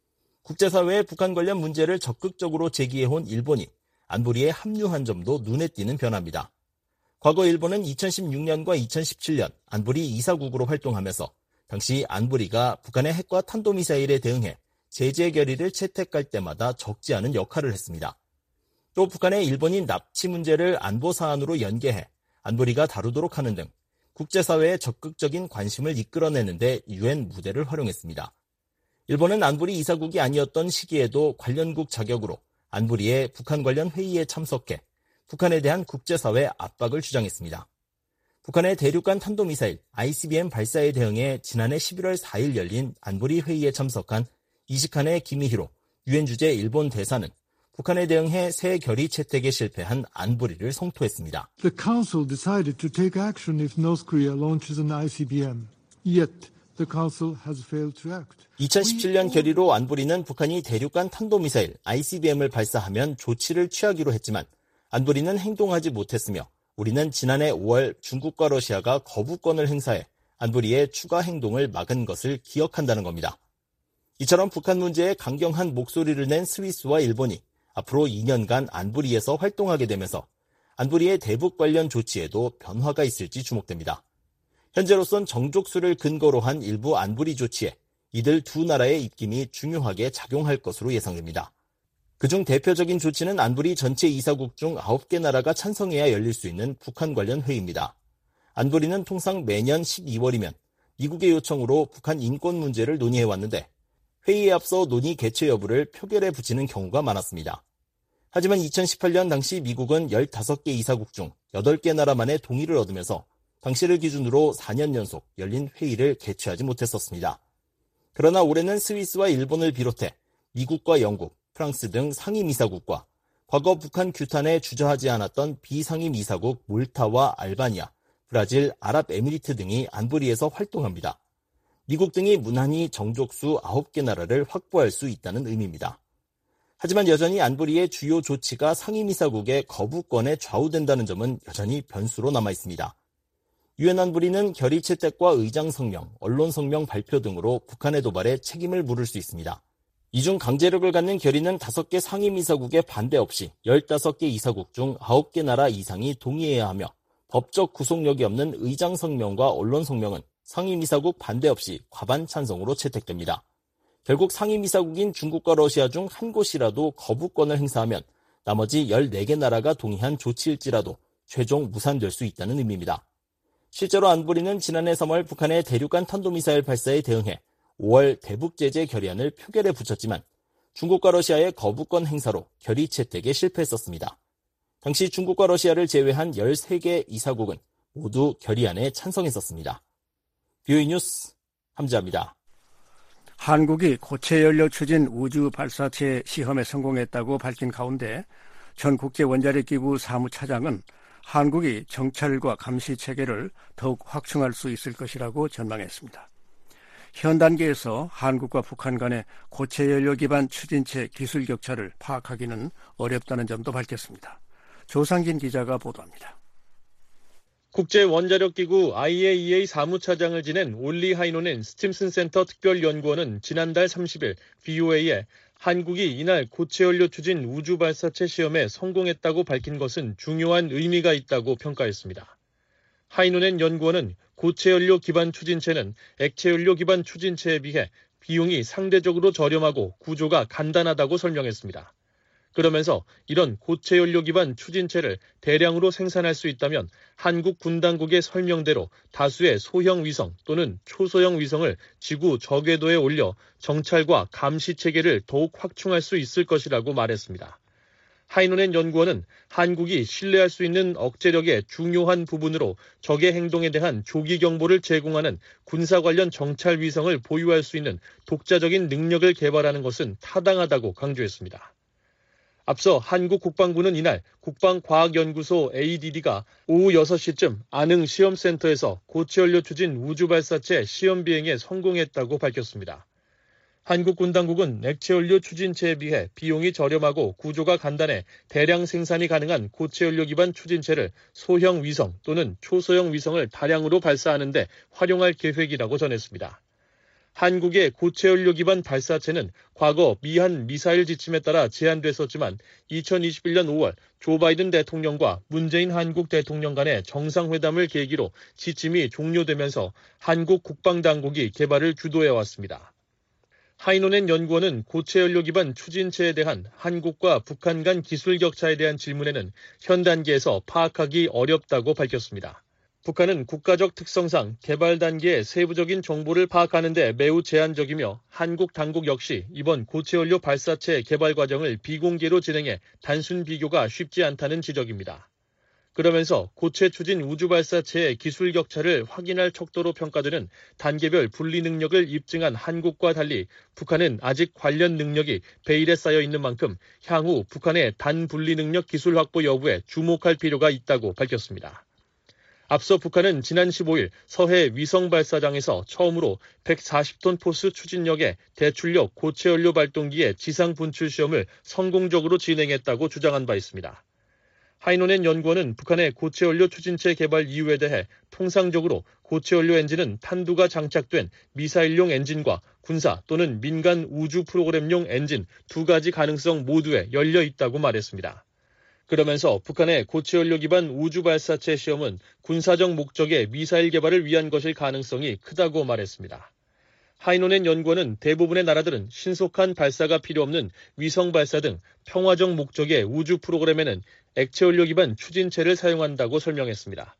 국제사회의 북한 관련 문제를 적극적으로 제기해온 일본이 안보리에 합류한 점도 눈에 띄는 변화입니다. 과거 일본은 이천십육 년과 이천십칠 년 안보리 이사국으로 활동하면서 당시 안보리가 북한의 핵과 탄도미사일에 대응해 제재 결의를 채택할 때마다 적지 않은 역할을 했습니다. 또 북한의 일본인 납치 문제를 안보 사안으로 연계해 안보리가 다루도록 하는 등 국제사회의 적극적인 관심을 이끌어내는데 유엔 무대를 활용했습니다. 일본은 안보리 이사국이 아니었던 시기에도 관련국 자격으로 안보리의 북한 관련 회의에 참석해 북한에 대한 국제사회 압박을 주장했습니다. 북한의 대륙간 탄도미사일 아이씨비엠 발사에 대응해 지난해 십일월 사일 열린 안보리 회의에 참석한 이시카네 기미히로 유엔 주재 일본 대사는 북한에 대응해 새 결의 채택에 실패한 안보리를 성토했습니다. The Council decided to take action if North Korea launches an 아이씨비엠. Yet the Council has failed to act. 이천십칠 년 결의로 안보리는 북한이 대륙간 탄도미사일 아이씨비엠을 발사하면 조치를 취하기로 했지만 안보리는 행동하지 못했으며 우리는 지난해 오월 중국과 러시아가 거부권을 행사해 안보리의 추가 행동을 막은 것을 기억한다는 겁니다. 이처럼 북한 문제에 강경한 목소리를 낸 스위스와 일본이 앞으로 이 년간 안보리에서 활동하게 되면서 안보리의 대북 관련 조치에도 변화가 있을지 주목됩니다. 현재로선 정족수를 근거로 한 일부 안보리 조치에 이들 두 나라의 입김이 중요하게 작용할 것으로 예상됩니다. 그중 대표적인 조치는 안보리 전체 이사국 중 아홉 개 나라가 찬성해야 열릴 수 있는 북한 관련 회의입니다. 안보리는 통상 매년 십이월이면 미국의 요청으로 북한 인권 문제를 논의해왔는데 회의에 앞서 논의 개최 여부를 표결에 붙이는 경우가 많았습니다. 하지만 이천십팔 년 당시 미국은 열다섯 개 이사국 중 여덟 개 나라만의 동의를 얻으면서 당시를 기준으로 사 년 연속 열린 회의를 개최하지 못했었습니다. 그러나 올해는 스위스와 일본을 비롯해 미국과 영국, 프랑스 등 상임 이사국과 과거 북한 규탄에 주저하지 않았던 비상임 이사국 몰타와 알바니아, 브라질, 아랍에미리트 등이 안보리에서 활동합니다. 미국 등이 무난히 정족수 아홉 개 나라를 확보할 수 있다는 의미입니다. 하지만 여전히 안보리의 주요 조치가 상임이사국의 거부권에 좌우된다는 점은 여전히 변수로 남아있습니다. 유엔 안보리는 결의 채택과 의장 성명, 언론 성명 발표 등으로 북한의 도발에 책임을 물을 수 있습니다. 이 중 강제력을 갖는 결의는 다섯 개 상임이사국의 반대 없이 열다섯 개 이사국 중 아홉 개 나라 이상이 동의해야 하며 법적 구속력이 없는 의장 성명과 언론 성명은 상임이사국 반대 없이 과반 찬성으로 채택됩니다. 결국 상임이사국인 중국과 러시아 중 한 곳이라도 거부권을 행사하면 나머지 열네 개 나라가 동의한 조치일지라도 최종 무산될 수 있다는 의미입니다. 실제로 안보리는 지난해 삼월 북한의 대륙간 탄도미사일 발사에 대응해 오월 대북제재 결의안을 표결에 붙였지만 중국과 러시아의 거부권 행사로 결의 채택에 실패했었습니다. 당시 중국과 러시아를 제외한 열세 개 이사국은 모두 결의안에 찬성했었습니다. 뷰이 뉴스 함지아입니다. 한국이 고체 연료 추진 우주 발사체 시험에 성공했다고 밝힌 가운데 전 국제원자력기구 사무차장은 한국이 정찰과 감시 체계를 더욱 확충할 수 있을 것이라고 전망했습니다. 현 단계에서 한국과 북한 간의 고체 연료 기반 추진체 기술 격차를 파악하기는 어렵다는 점도 밝혔습니다. 조상진 기자가 보도합니다. 국제원자력기구 아이에이이에이 사무차장을 지낸 올리 하이노넨 스팀슨 센터 특별연구원은 지난달 삼십일 브이오에이에 한국이 이날 고체연료 추진 우주발사체 시험에 성공했다고 밝힌 것은 중요한 의미가 있다고 평가했습니다. 하이노넨 연구원은 고체연료 기반 추진체는 액체연료 기반 추진체에 비해 비용이 상대적으로 저렴하고 구조가 간단하다고 설명했습니다. 그러면서 이런 고체연료 기반 추진체를 대량으로 생산할 수 있다면 한국 군 당국의 설명대로 다수의 소형 위성 또는 초소형 위성을 지구 저궤도에 올려 정찰과 감시 체계를 더욱 확충할 수 있을 것이라고 말했습니다. 하이노넨 연구원은 한국이 신뢰할 수 있는 억제력의 중요한 부분으로 적의 행동에 대한 조기 경보를 제공하는 군사 관련 정찰 위성을 보유할 수 있는 독자적인 능력을 개발하는 것은 타당하다고 강조했습니다. 앞서 한국 국방부는 이날 국방과학연구소 에이디디가 오후 여섯 시쯤 안흥 시험센터에서 고체연료 추진 우주발사체 시험 비행에 성공했다고 밝혔습니다. 한국 군 당국은 액체연료 추진체에 비해 비용이 저렴하고 구조가 간단해 대량 생산이 가능한 고체연료 기반 추진체를 소형 위성 또는 초소형 위성을 다량으로 발사하는 데 활용할 계획이라고 전했습니다. 한국의 고체연료 기반 발사체는 과거 미한 미사일 지침에 따라 제한됐었지만 이천이십일 년 오월 조 바이든 대통령과 문재인 한국 대통령 간의 정상회담을 계기로 지침이 종료되면서 한국 국방당국이 개발을 주도해왔습니다. 하이노넨 연구원은 고체연료 기반 추진체에 대한 한국과 북한 간 기술 격차에 대한 질문에는 현 단계에서 파악하기 어렵다고 밝혔습니다. 북한은 국가적 특성상 개발 단계의 세부적인 정보를 파악하는 데 매우 제한적이며 한국 당국 역시 이번 고체연료 발사체 개발 과정을 비공개로 진행해 단순 비교가 쉽지 않다는 지적입니다. 그러면서 고체 추진 우주발사체의 기술 격차를 확인할 척도로 평가되는 단계별 분리 능력을 입증한 한국과 달리 북한은 아직 관련 능력이 베일에 쌓여 있는 만큼 향후 북한의 단분리 능력 기술 확보 여부에 주목할 필요가 있다고 밝혔습니다. 앞서 북한은 지난 십오일 서해 위성발사장에서 처음으로 백사십 톤 포스 추진력의 대출력 고체연료 발동기의 지상 분출 시험을 성공적으로 진행했다고 주장한 바 있습니다. 하이노넨 연구원은 북한의 고체연료 추진체 개발 이유에 대해 통상적으로 고체연료 엔진은 탄두가 장착된 미사일용 엔진과 군사 또는 민간 우주 프로그램용 엔진 두 가지 가능성 모두에 열려 있다고 말했습니다. 그러면서 북한의 고체연료 기반 우주발사체 시험은 군사적 목적의 미사일 개발을 위한 것일 가능성이 크다고 말했습니다. 하이노넨 연구원은 대부분의 나라들은 신속한 발사가 필요 없는 위성 발사 등 평화적 목적의 우주 프로그램에는 액체연료 기반 추진체를 사용한다고 설명했습니다.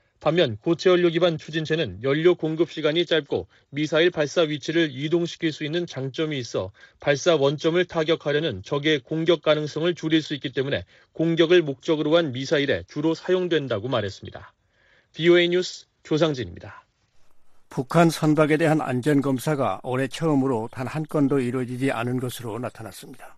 반면 고체연료 기반 추진체는 연료 공급 시간이 짧고 미사일 발사 위치를 이동시킬 수 있는 장점이 있어 발사 원점을 타격하려는 적의 공격 가능성을 줄일 수 있기 때문에 공격을 목적으로 한 미사일에 주로 사용된다고 말했습니다. 브이오에이 뉴스 조상진입니다. 북한 선박에 대한 안전검사가 올해 처음으로 단 한 건도 이루어지지 않은 것으로 나타났습니다.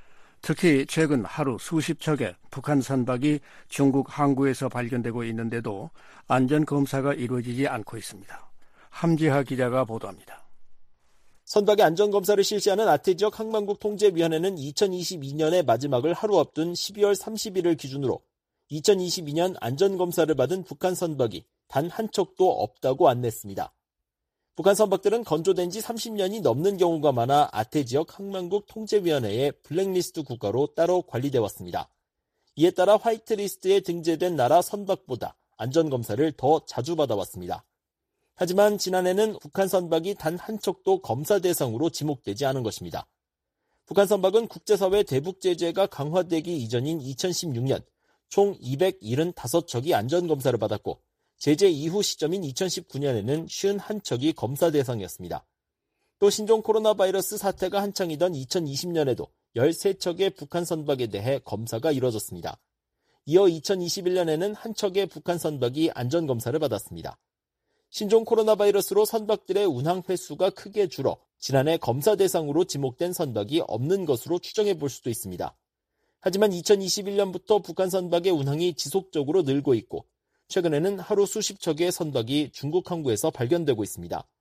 특히 최근 하루 수십 척의 북한 선박이 중국 항구에서 발견되고 있는데도 안전검사가 이루어지지 않고 있습니다. 함지하 기자가 보도합니다. 선박의 안전검사를 실시하는 아태지역 항만국 통제위원회는 이천이십이 년의 마지막을 하루 앞둔 십이월 삼십일을 기준으로 이천이십이 년 안전검사를 받은 북한 선박이 단 한 척도 없다고 안냈습니다. 북한 선박들은 건조된 지 삼십 년이 넘는 경우가 많아 아태지역 항만국 통제위원회의 블랙리스트 국가로 따로 관리돼 왔습니다. 이에 따라 화이트리스트에 등재된 나라 선박보다 안전검사를 더 자주 받아왔습니다. 하지만 지난해는 북한 선박이 단 한 척도 검사 대상으로 지목되지 않은 것입니다. 북한 선박은 국제사회 대북 제재가 강화되기 이전인 이천십육 년 총 이백칠십오 척이 안전검사를 받았고 제재 이후 시점인 이천십구 년에는 오십일 척이 검사 대상이었습니다. 또 신종 코로나 바이러스 사태가 한창이던 이천이십 년에도 열세 척의 북한 선박에 대해 검사가 이뤄졌습니다. 이어 이천이십일 년에는 한 척의 북한 선박이 안전검사를 받았습니다. 신종 코로나 바이러스로 선박들의 운항 횟수가 크게 줄어 지난해 검사 대상으로 지목된 선박이 없는 것으로 추정해 볼 수도 있습니다. 하지만 이천이십일 년부터 북한 선박의 운항이 지속적으로 늘고 있고 최근에는 하루 수십 척의 선박이 중국 항구에서 발견되고 있습니다.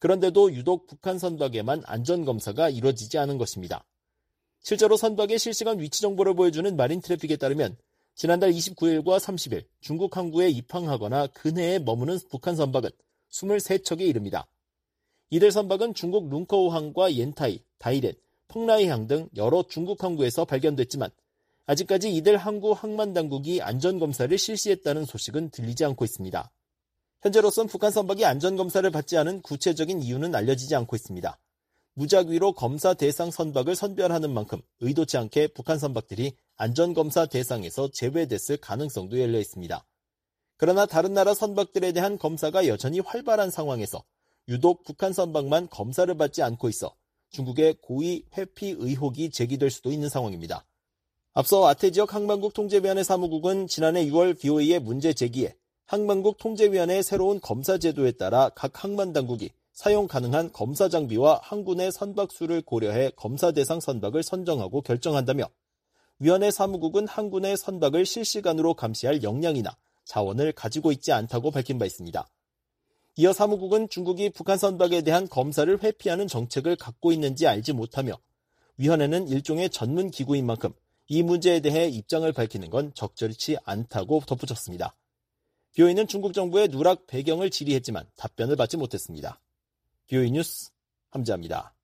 그런데도 유독 북한 선박에만 안전검사가 이루어지지 않은 것입니다. 실제로 선박의 실시간 위치 정보를 보여주는 마린 트래픽에 따르면 지난달 이십구일과 삼십일 중국 항구에 입항하거나 근해에 머무는 북한 선박은 이십삼 척에 이릅니다. 이들 선박은 중국 룽커우항과 옌타이, 다이렌, 펑라이항 등 여러 중국 항구에서 발견됐지만 아직까지 이들 항구 항만당국이 안전검사를 실시했다는 소식은 들리지 않고 있습니다. 현재로선 북한 선박이 안전검사를 받지 않은 구체적인 이유는 알려지지 않고 있습니다. 무작위로 검사 대상 선박을 선별하는 만큼 의도치 않게 북한 선박들이 안전검사 대상에서 제외됐을 가능성도 열려 있습니다. 그러나 다른 나라 선박들에 대한 검사가 여전히 활발한 상황에서 유독 북한 선박만 검사를 받지 않고 있어 중국의 고의 회피 의혹이 제기될 수도 있는 상황입니다. 앞서 아태지역 항만국 통제위원회 사무국은 지난해 유월 브이오에이의 문제 제기에 항만국 통제위원회의 새로운 검사 제도에 따라 각 항만당국이 사용 가능한 검사 장비와 항구 내 선박 수를 고려해 검사 대상 선박을 선정하고 결정한다며 위원회 사무국은 항구 내 선박을 실시간으로 감시할 역량이나 자원을 가지고 있지 않다고 밝힌 바 있습니다. 이어 사무국은 중국이 북한 선박에 대한 검사를 회피하는 정책을 갖고 있는지 알지 못하며 위원회는 일종의 전문 기구인 만큼 이 문제에 대해 입장을 밝히는 건 적절치 않다고 덧붙였습니다. 브이오에이는 중국 정부의 누락 배경을 질의했지만 답변을 받지 못했습니다. 브이오에이 뉴스 함지아입니다.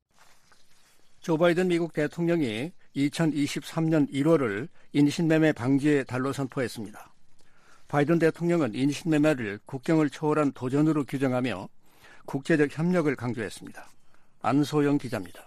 조 바이든 미국 대통령이 이천이십삼년 일월을 인신매매 방지의 달로 선포했습니다. 바이든 대통령은 인신매매를 국경을 초월한 도전으로 규정하며 국제적 협력을 강조했습니다. 안소영 기자입니다.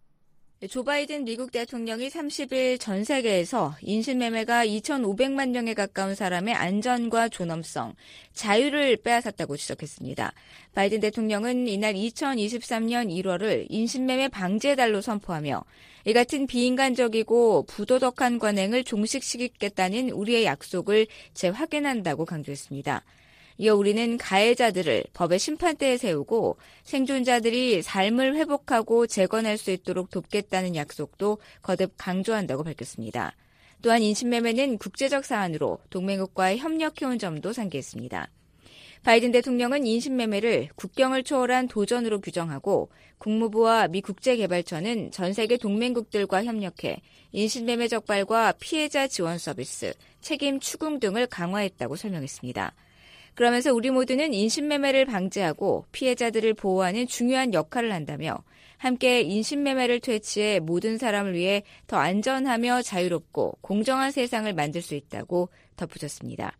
조 바이든 미국 대통령이 삼십일 전 세계에서 인신매매가 이천오백만 명에 가까운 사람의 안전과 존엄성, 자유를 빼앗았다고 지적했습니다. 바이든 대통령은 이날 이천이십삼년 일월을 인신매매 방지의 달로 선포하며 이 같은 비인간적이고 부도덕한 관행을 종식시키겠다는 우리의 약속을 재확인한다고 강조했습니다. 이어 우리는 가해자들을 법의 심판대에 세우고 생존자들이 삶을 회복하고 재건할 수 있도록 돕겠다는 약속도 거듭 강조한다고 밝혔습니다. 또한 인신매매는 국제적 사안으로 동맹국과의 협력해온 점도 상기했습니다. 바이든 대통령은 인신매매를 국경을 초월한 도전으로 규정하고 국무부와 미 국제개발처는 전 세계 동맹국들과 협력해 인신매매 적발과 피해자 지원 서비스, 책임 추궁 등을 강화했다고 설명했습니다. 그러면서 우리 모두는 인신매매를 방지하고 피해자들을 보호하는 중요한 역할을 한다며 함께 인신매매를 퇴치해 모든 사람을 위해 더 안전하며 자유롭고 공정한 세상을 만들 수 있다고 덧붙였습니다.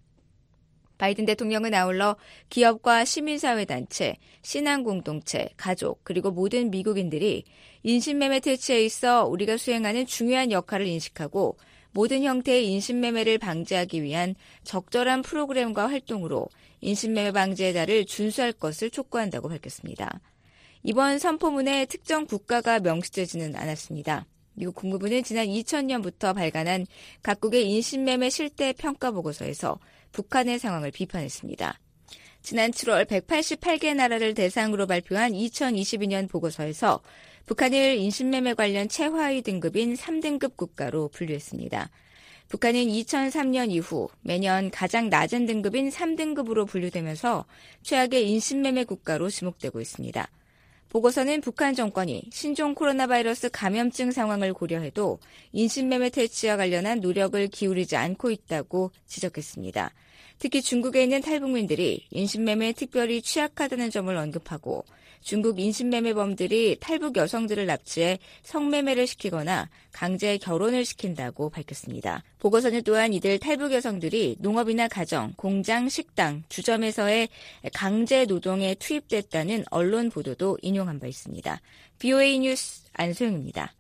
바이든 대통령은 아울러 기업과 시민사회단체, 신앙공동체, 가족 그리고 모든 미국인들이 인신매매 퇴치에 있어 우리가 수행하는 중요한 역할을 인식하고 모든 형태의 인신매매를 방지하기 위한 적절한 프로그램과 활동으로 인신매매 방지의 달을 준수할 것을 촉구한다고 밝혔습니다. 이번 선포문에 특정 국가가 명시되지는 않았습니다. 미국 국무부는 지난 이천년부터 발간한 각국의 인신매매 실태 평가 보고서에서 북한의 상황을 비판했습니다. 지난 칠월 백팔십팔 개 나라를 대상으로 발표한 이천이십이년 보고서에서 북한을 인신매매 관련 최하위 등급인 삼 등급 국가로 분류했습니다. 북한은 이천삼년 이후 매년 가장 낮은 등급인 삼 등급으로 분류되면서 최악의 인신매매 국가로 지목되고 있습니다. 보고서는 북한 정권이 신종 코로나 바이러스 감염증 상황을 고려해도 인신매매 퇴치와 관련한 노력을 기울이지 않고 있다고 지적했습니다. 특히 중국에 있는 탈북민들이 인신매매에 특별히 취약하다는 점을 언급하고 중국 인신매매범들이 탈북 여성들을 납치해 성매매를 시키거나 강제 결혼을 시킨다고 밝혔습니다. 보고서는 또한 이들 탈북 여성들이 농업이나 가정, 공장, 식당, 주점에서의 강제 노동에 투입됐다는 언론 보도도 인용한 바 있습니다. 브이오에이 뉴스 안소영입니다.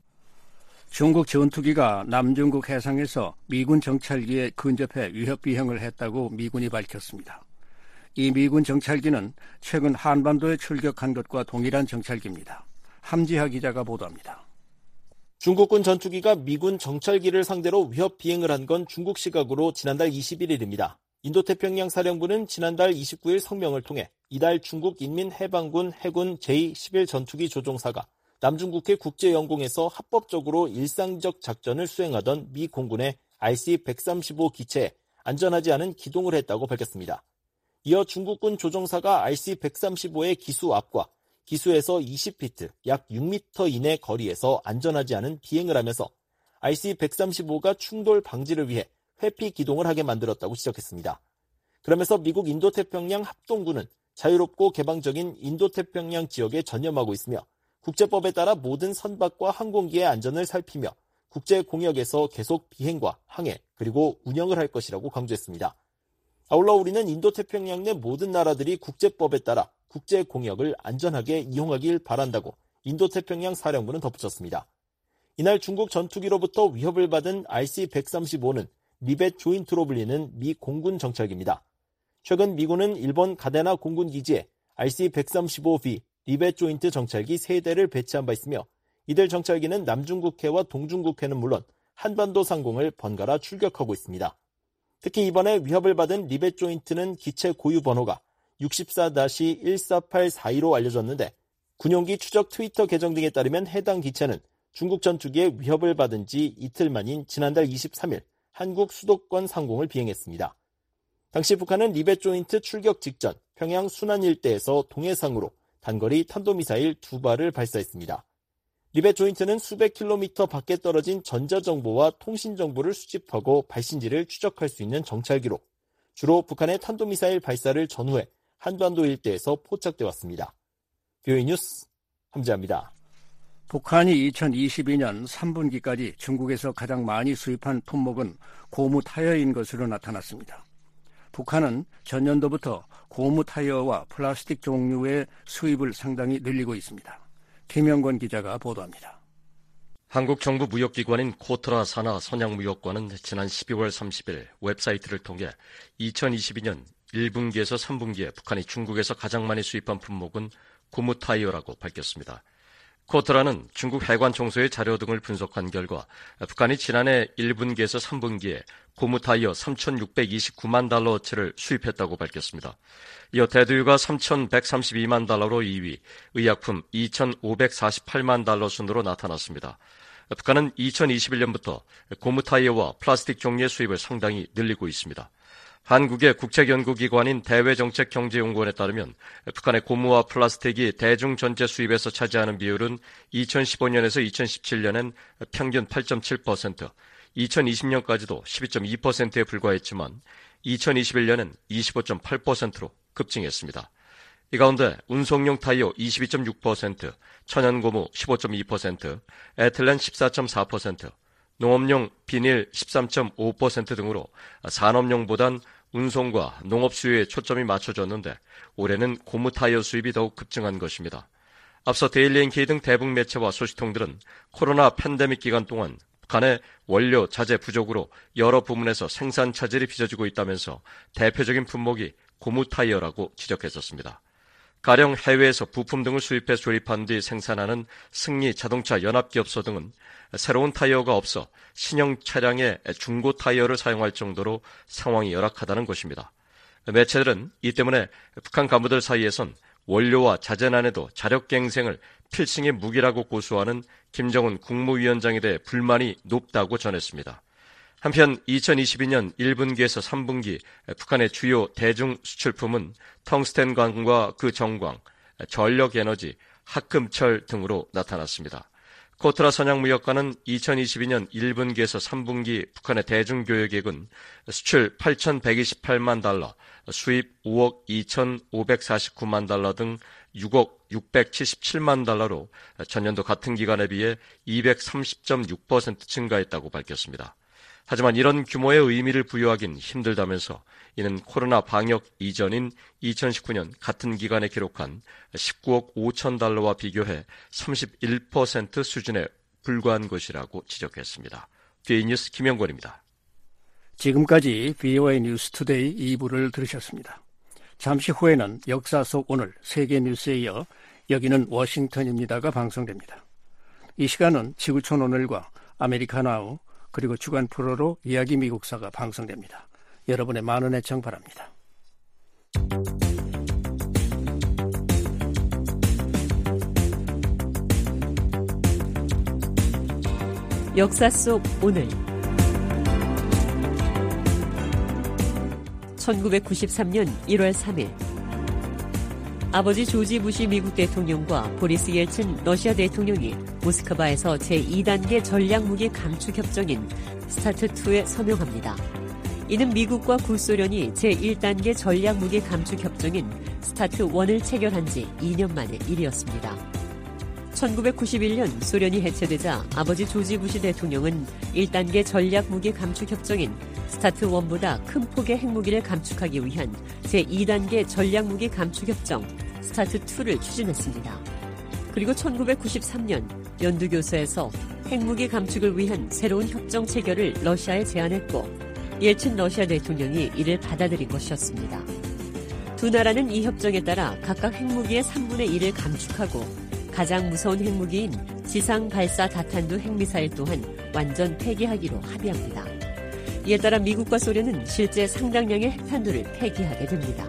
중국 전투기가 남중국 해상에서 미군 정찰기에 근접해 위협 비행을 했다고 미군이 밝혔습니다. 이 미군 정찰기는 최근 한반도에 출격한 것과 동일한 정찰기입니다. 함지하 기자가 보도합니다. 중국군 전투기가 미군 정찰기를 상대로 위협 비행을 한 건 중국 시각으로 지난달 이십일일입니다. 인도태평양 사령부는 지난달 이십구일 성명을 통해 이달 중국 인민해방군 해군 제이 십일 전투기 조종사가 남중국해 국제영공에서 합법적으로 일상적 작전을 수행하던 미 공군의 알씨 백삼십오 기체에 안전하지 않은 기동을 했다고 밝혔습니다. 이어 중국군 조종사가 알씨 백삼십오의 기수 앞과 기수에서 이십 피트, 약 육 미터 이내 거리에서 안전하지 않은 비행을 하면서 아이씨 백삼십오가 충돌 방지를 위해 회피 기동을 하게 만들었다고 지적했습니다. 그러면서 미국 인도태평양 합동군은 자유롭고 개방적인 인도태평양 지역에 전념하고 있으며 국제법에 따라 모든 선박과 항공기의 안전을 살피며 국제 공역에서 계속 비행과 항해 그리고 운영을 할 것이라고 강조했습니다. 아울러 우리는 인도태평양 내 모든 나라들이 국제법에 따라 국제 공역을 안전하게 이용하길 바란다고 인도태평양 사령부는 덧붙였습니다. 이날 중국 전투기로부터 위협을 받은 아이씨 백삼십오는 리벳 조인트로 불리는 미 공군 정찰기입니다. 최근 미군은 일본 가데나 공군 기지에 아이씨 백삼십오 비 리벳 조인트 정찰기 세 대를 배치한 바 있으며 이들 정찰기는 남중국해와 동중국해는 물론 한반도 상공을 번갈아 출격하고 있습니다. 특히 이번에 위협을 받은 리벳 조인트는 기체 고유 번호가 육십사 일사팔사이로 알려졌는데 군용기 추적 트위터 계정 등에 따르면 해당 기체는 중국 전투기에 위협을 받은 지 이틀 만인 지난달 이십삼일 한국 수도권 상공을 비행했습니다. 당시 북한은 리벳 조인트 출격 직전 평양 순안 일대에서 동해상으로 단거리 탄도미사일 두 발을 발사했습니다. 리벳 조인트는 수백 킬로미터 밖에 떨어진 전자정보와 통신정보를 수집하고 발신지를 추적할 수 있는 정찰기로 주로 북한의 탄도미사일 발사를 전후해 한반도 일대에서 포착돼 왔습니다. 비오이 뉴스 함재합니다. 북한이 이천이십이년 삼분기까지 중국에서 가장 많이 수입한 품목은 고무 타이어인 것으로 나타났습니다. 북한은 전년도부터 고무 타이어와 플라스틱 종류의 수입을 상당히 늘리고 있습니다. 김영권 기자가 보도합니다. 한국 정부 무역기관인 코트라 산하 선양무역관은 지난 십이월 삼십일 웹사이트를 통해 이천이십이년 일분기에서 삼분기에 북한이 중국에서 가장 많이 수입한 품목은 고무 타이어라고 밝혔습니다. 코트라는 중국 해관 청소의 자료 등을 분석한 결과 북한이 지난해 일분기에서 삼분기에 고무 타이어 삼천육백이십구만 달러어치를 수입했다고 밝혔습니다. 이어 대두유가 삼천백삼십이만 달러로 이 위, 의약품 이천오백사십팔만 달러 순으로 나타났습니다. 북한은 이천이십일년부터 고무 타이어와 플라스틱 종류의 수입을 상당히 늘리고 있습니다. 한국의 국책연구기관인 대외정책경제연구원에 따르면 북한의 고무와 플라스틱이 대중 전체 수입에서 차지하는 비율은 이천십오년에서 이천십칠년엔 평균 팔 점 칠 퍼센트, 이천이십년까지도 십이 점 이 퍼센트에 불과했지만 이천이십일년엔 이십오 점 팔 퍼센트로 급증했습니다. 이 가운데 운송용 타이어 이십이 점 육 퍼센트, 천연고무 십오 점 이 퍼센트, 에틸렌 십사 점 사 퍼센트, 농업용 비닐 십삼 점 오 퍼센트 등으로 산업용보단 운송과 농업 수요에 초점이 맞춰졌는데 올해는 고무 타이어 수입이 더욱 급증한 것입니다. 앞서 데일리엔케이 등 대북 매체와 소식통들은 코로나 팬데믹 기간 동안 북한의 원료, 자재 부족으로 여러 부문에서 생산 차질이 빚어지고 있다면서 대표적인 품목이 고무 타이어라고 지적했었습니다. 가령 해외에서 부품 등을 수입해 조립한 뒤 생산하는 승리 자동차 연합기업소 등은 새로운 타이어가 없어 신형 차량에 중고 타이어를 사용할 정도로 상황이 열악하다는 것입니다. 매체들은 이 때문에 북한 간부들 사이에선 원료와 자재난에도 자력갱생을 필승의 무기라고 고수하는 김정은 국무위원장에 대해 불만이 높다고 전했습니다. 한편 이천이십이년 일분기에서 삼분기 북한의 주요 대중 수출품은 텅스텐광과 그 정광, 전력에너지, 합금철 등으로 나타났습니다. 코트라 선양무역관은 이천이십이년 일분기에서 삼분기 북한의 대중교역액은 수출 팔천백이십팔만 달러, 수입 오억 이천오백사십구만 달러 등 육억 육백칠십칠만 달러로 전년도 같은 기간에 비해 이백삼십 점 육 퍼센트 증가했다고 밝혔습니다. 하지만 이런 규모의 의미를 부여하긴 힘들다면서 이는 코로나 방역 이전인 이천십구년 같은 기간에 기록한 십구억 오천 달러와 비교해 삼십일 퍼센트 수준에 불과한 것이라고 지적했습니다. 비오이 뉴스 김영권입니다. 지금까지 비오이 뉴스 투데이 이 부를 들으셨습니다. 잠시 후에는 역사 속 오늘 세계 뉴스에 이어 여기는 워싱턴입니다가 방송됩니다. 이 시간은 지구촌 오늘과 아메리카나우 그리고 주간 프로로 이야기 미국사가 방송됩니다. 여러분의 많은 애청 바랍니다. 역사 속 오늘 천구백구십삼년 일월 삼일 아버지 조지 부시 미국 대통령과 보리스 옐친 러시아 대통령이 모스크바에서 제이 단계 전략무기 감축 협정인 스타트이에 서명합니다. 이는 미국과 구소련이 제일 단계 전략무기 감축 협정인 스타트일을 체결한 지 이 년 만의 일이었습니다. 천구백구십일 년 소련이 해체되자 아버지 조지 부시 대통령은 일 단계 전략무기 감축 협정인 스타트일보다 큰 폭의 핵무기를 감축하기 위한 제이 단계 전략무기 감축 협정 스타트이를 추진했습니다. 그리고 천구백구십삼 년 연두교서에서 핵무기 감축을 위한 새로운 협정 체결을 러시아에 제안했고 옐친 러시아 대통령이 이를 받아들인 것이었습니다. 두 나라는 이 협정에 따라 각각 핵무기의 삼분의 일을 감축하고 가장 무서운 핵무기인 지상 발사 다탄두 핵미사일 또한 완전 폐기하기로 합의합니다. 이에 따라 미국과 소련은 실제 상당량의 핵탄두를 폐기하게 됩니다.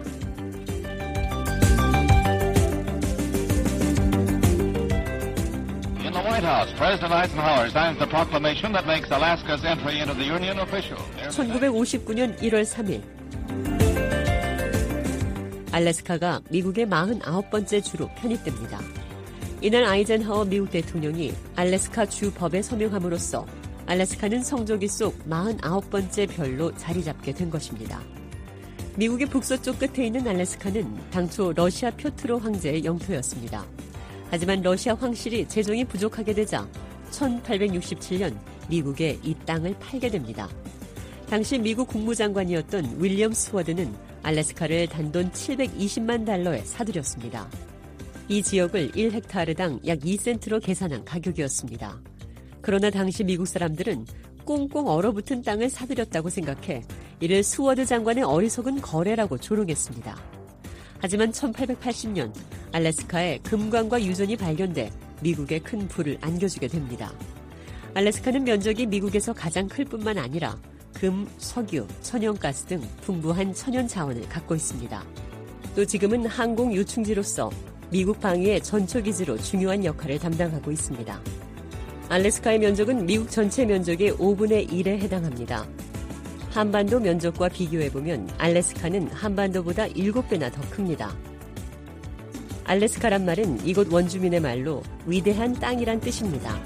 In the White House, President Eisenhower signs the proclamation that makes Alaska's entry into the Union official. 천구백오십구 년 일월 삼 일 알래스카가 미국의 사십구 번째 주로 편입됩니다. 이날 아이젠하워 미국 대통령이 알래스카 주 법에 서명함으로써 알래스카는 성조기 속 사십구 번째 별로 자리 잡게 된 것입니다. 미국의 북서쪽 끝에 있는 알래스카는 당초 러시아 표트로 황제의 영토였습니다. 하지만 러시아 황실이 재정이 부족하게 되자 천팔백육십칠 년 미국에 이 땅을 팔게 됩니다. 당시 미국 국무장관이었던 윌리엄 스워드는 알래스카를 단돈 칠백이십만 달러에 사들였습니다. 이 지역을 일 헥타르당 약 이 센트로 계산한 가격이었습니다. 그러나 당시 미국 사람들은 꽁꽁 얼어붙은 땅을 사들였다고 생각해 이를 스워드 장관의 어리석은 거래라고 조롱했습니다. 하지만 천팔백팔십 년 알래스카에 금광과 유전이 발견돼 미국에 큰 부를 안겨주게 됩니다. 알래스카는 면적이 미국에서 가장 클 뿐만 아니라 금, 석유, 천연가스 등 풍부한 천연 자원을 갖고 있습니다. 또 지금은 항공 요충지로서 미국 방위의 전초기지로 중요한 역할을 담당하고 있습니다. 알래스카의 면적은 미국 전체 면적의 오분의 일에 해당합니다. 한반도 면적과 비교해보면 알래스카는 한반도보다 일곱 배나 더 큽니다. 알래스카란 말은 이곳 원주민의 말로 위대한 땅이란 뜻입니다.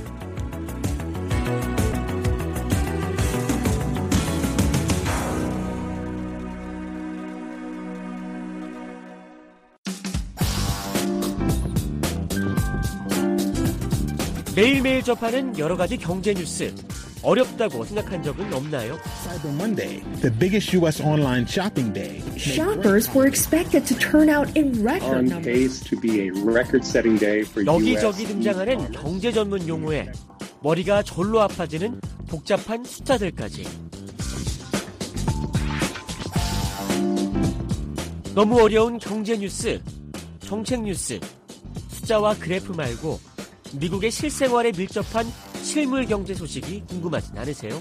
매일매일 접하는 여러 가지 경제 뉴스. 어렵다고 생각한 적은 없나요? Cyber Monday, the biggest U S online shopping day. Shoppers were expected to turn out in record on pace to be a record-setting day for U S. 여기저기 등장하는 경제 전문 용어에 머리가 절로 아파지는 복잡한 숫자들까지. 너무 어려운 경제 뉴스, 정책 뉴스, 숫자와 그래프 말고 미국의 실생활에 밀접한 실물 경제 소식이 궁금하진 않으세요?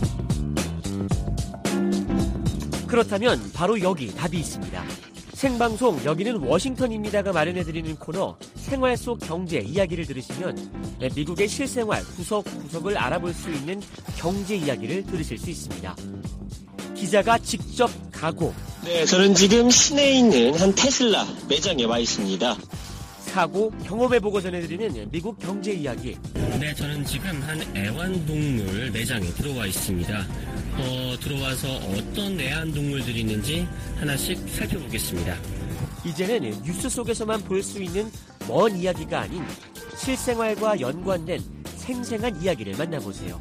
그렇다면 바로 여기 답이 있습니다. 생방송 여기는 워싱턴입니다가 마련해드리는 코너 생활 속 경제 이야기를 들으시면 미국의 실생활 구석구석을 알아볼 수 있는 경제 이야기를 들으실 수 있습니다. 기자가 직접 가고 네, 저는 지금 시내에 있는 한 테슬라 매장에 와 있습니다. 사고 경험해보고 전해드리는 미국 경제 이야기. 네, 저는 지금 한 애완동물 매장에 들어와 있습니다. 어, 들어와서 어떤 애완동물들이 있는지 하나씩 살펴보겠습니다. 이제는 뉴스 속에서만 볼 수 있는 먼 이야기가 아닌 실생활과 연관된 생생한 이야기를 만나보세요.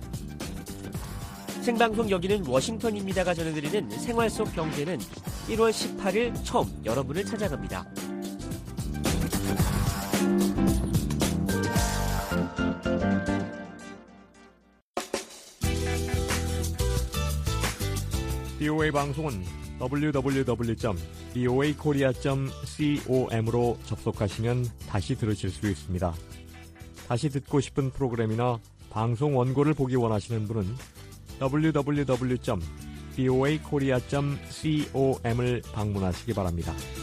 생방송 여기는 워싱턴입니다가 전해드리는 생활 속 경제는 일월 십팔일 처음 여러분을 찾아갑니다. 비오에이 방송은 더블유 더블유 더블유 점 비오에이 코리아 점 com으로 접속하시면 다시 들으실 수 있습니다. 다시 듣고 싶은 프로그램이나 방송 원고를 보기 원하시는 분은 더블유 더블유 더블유 점 비오에이 코리아 점 com을 방문하시기 바랍니다.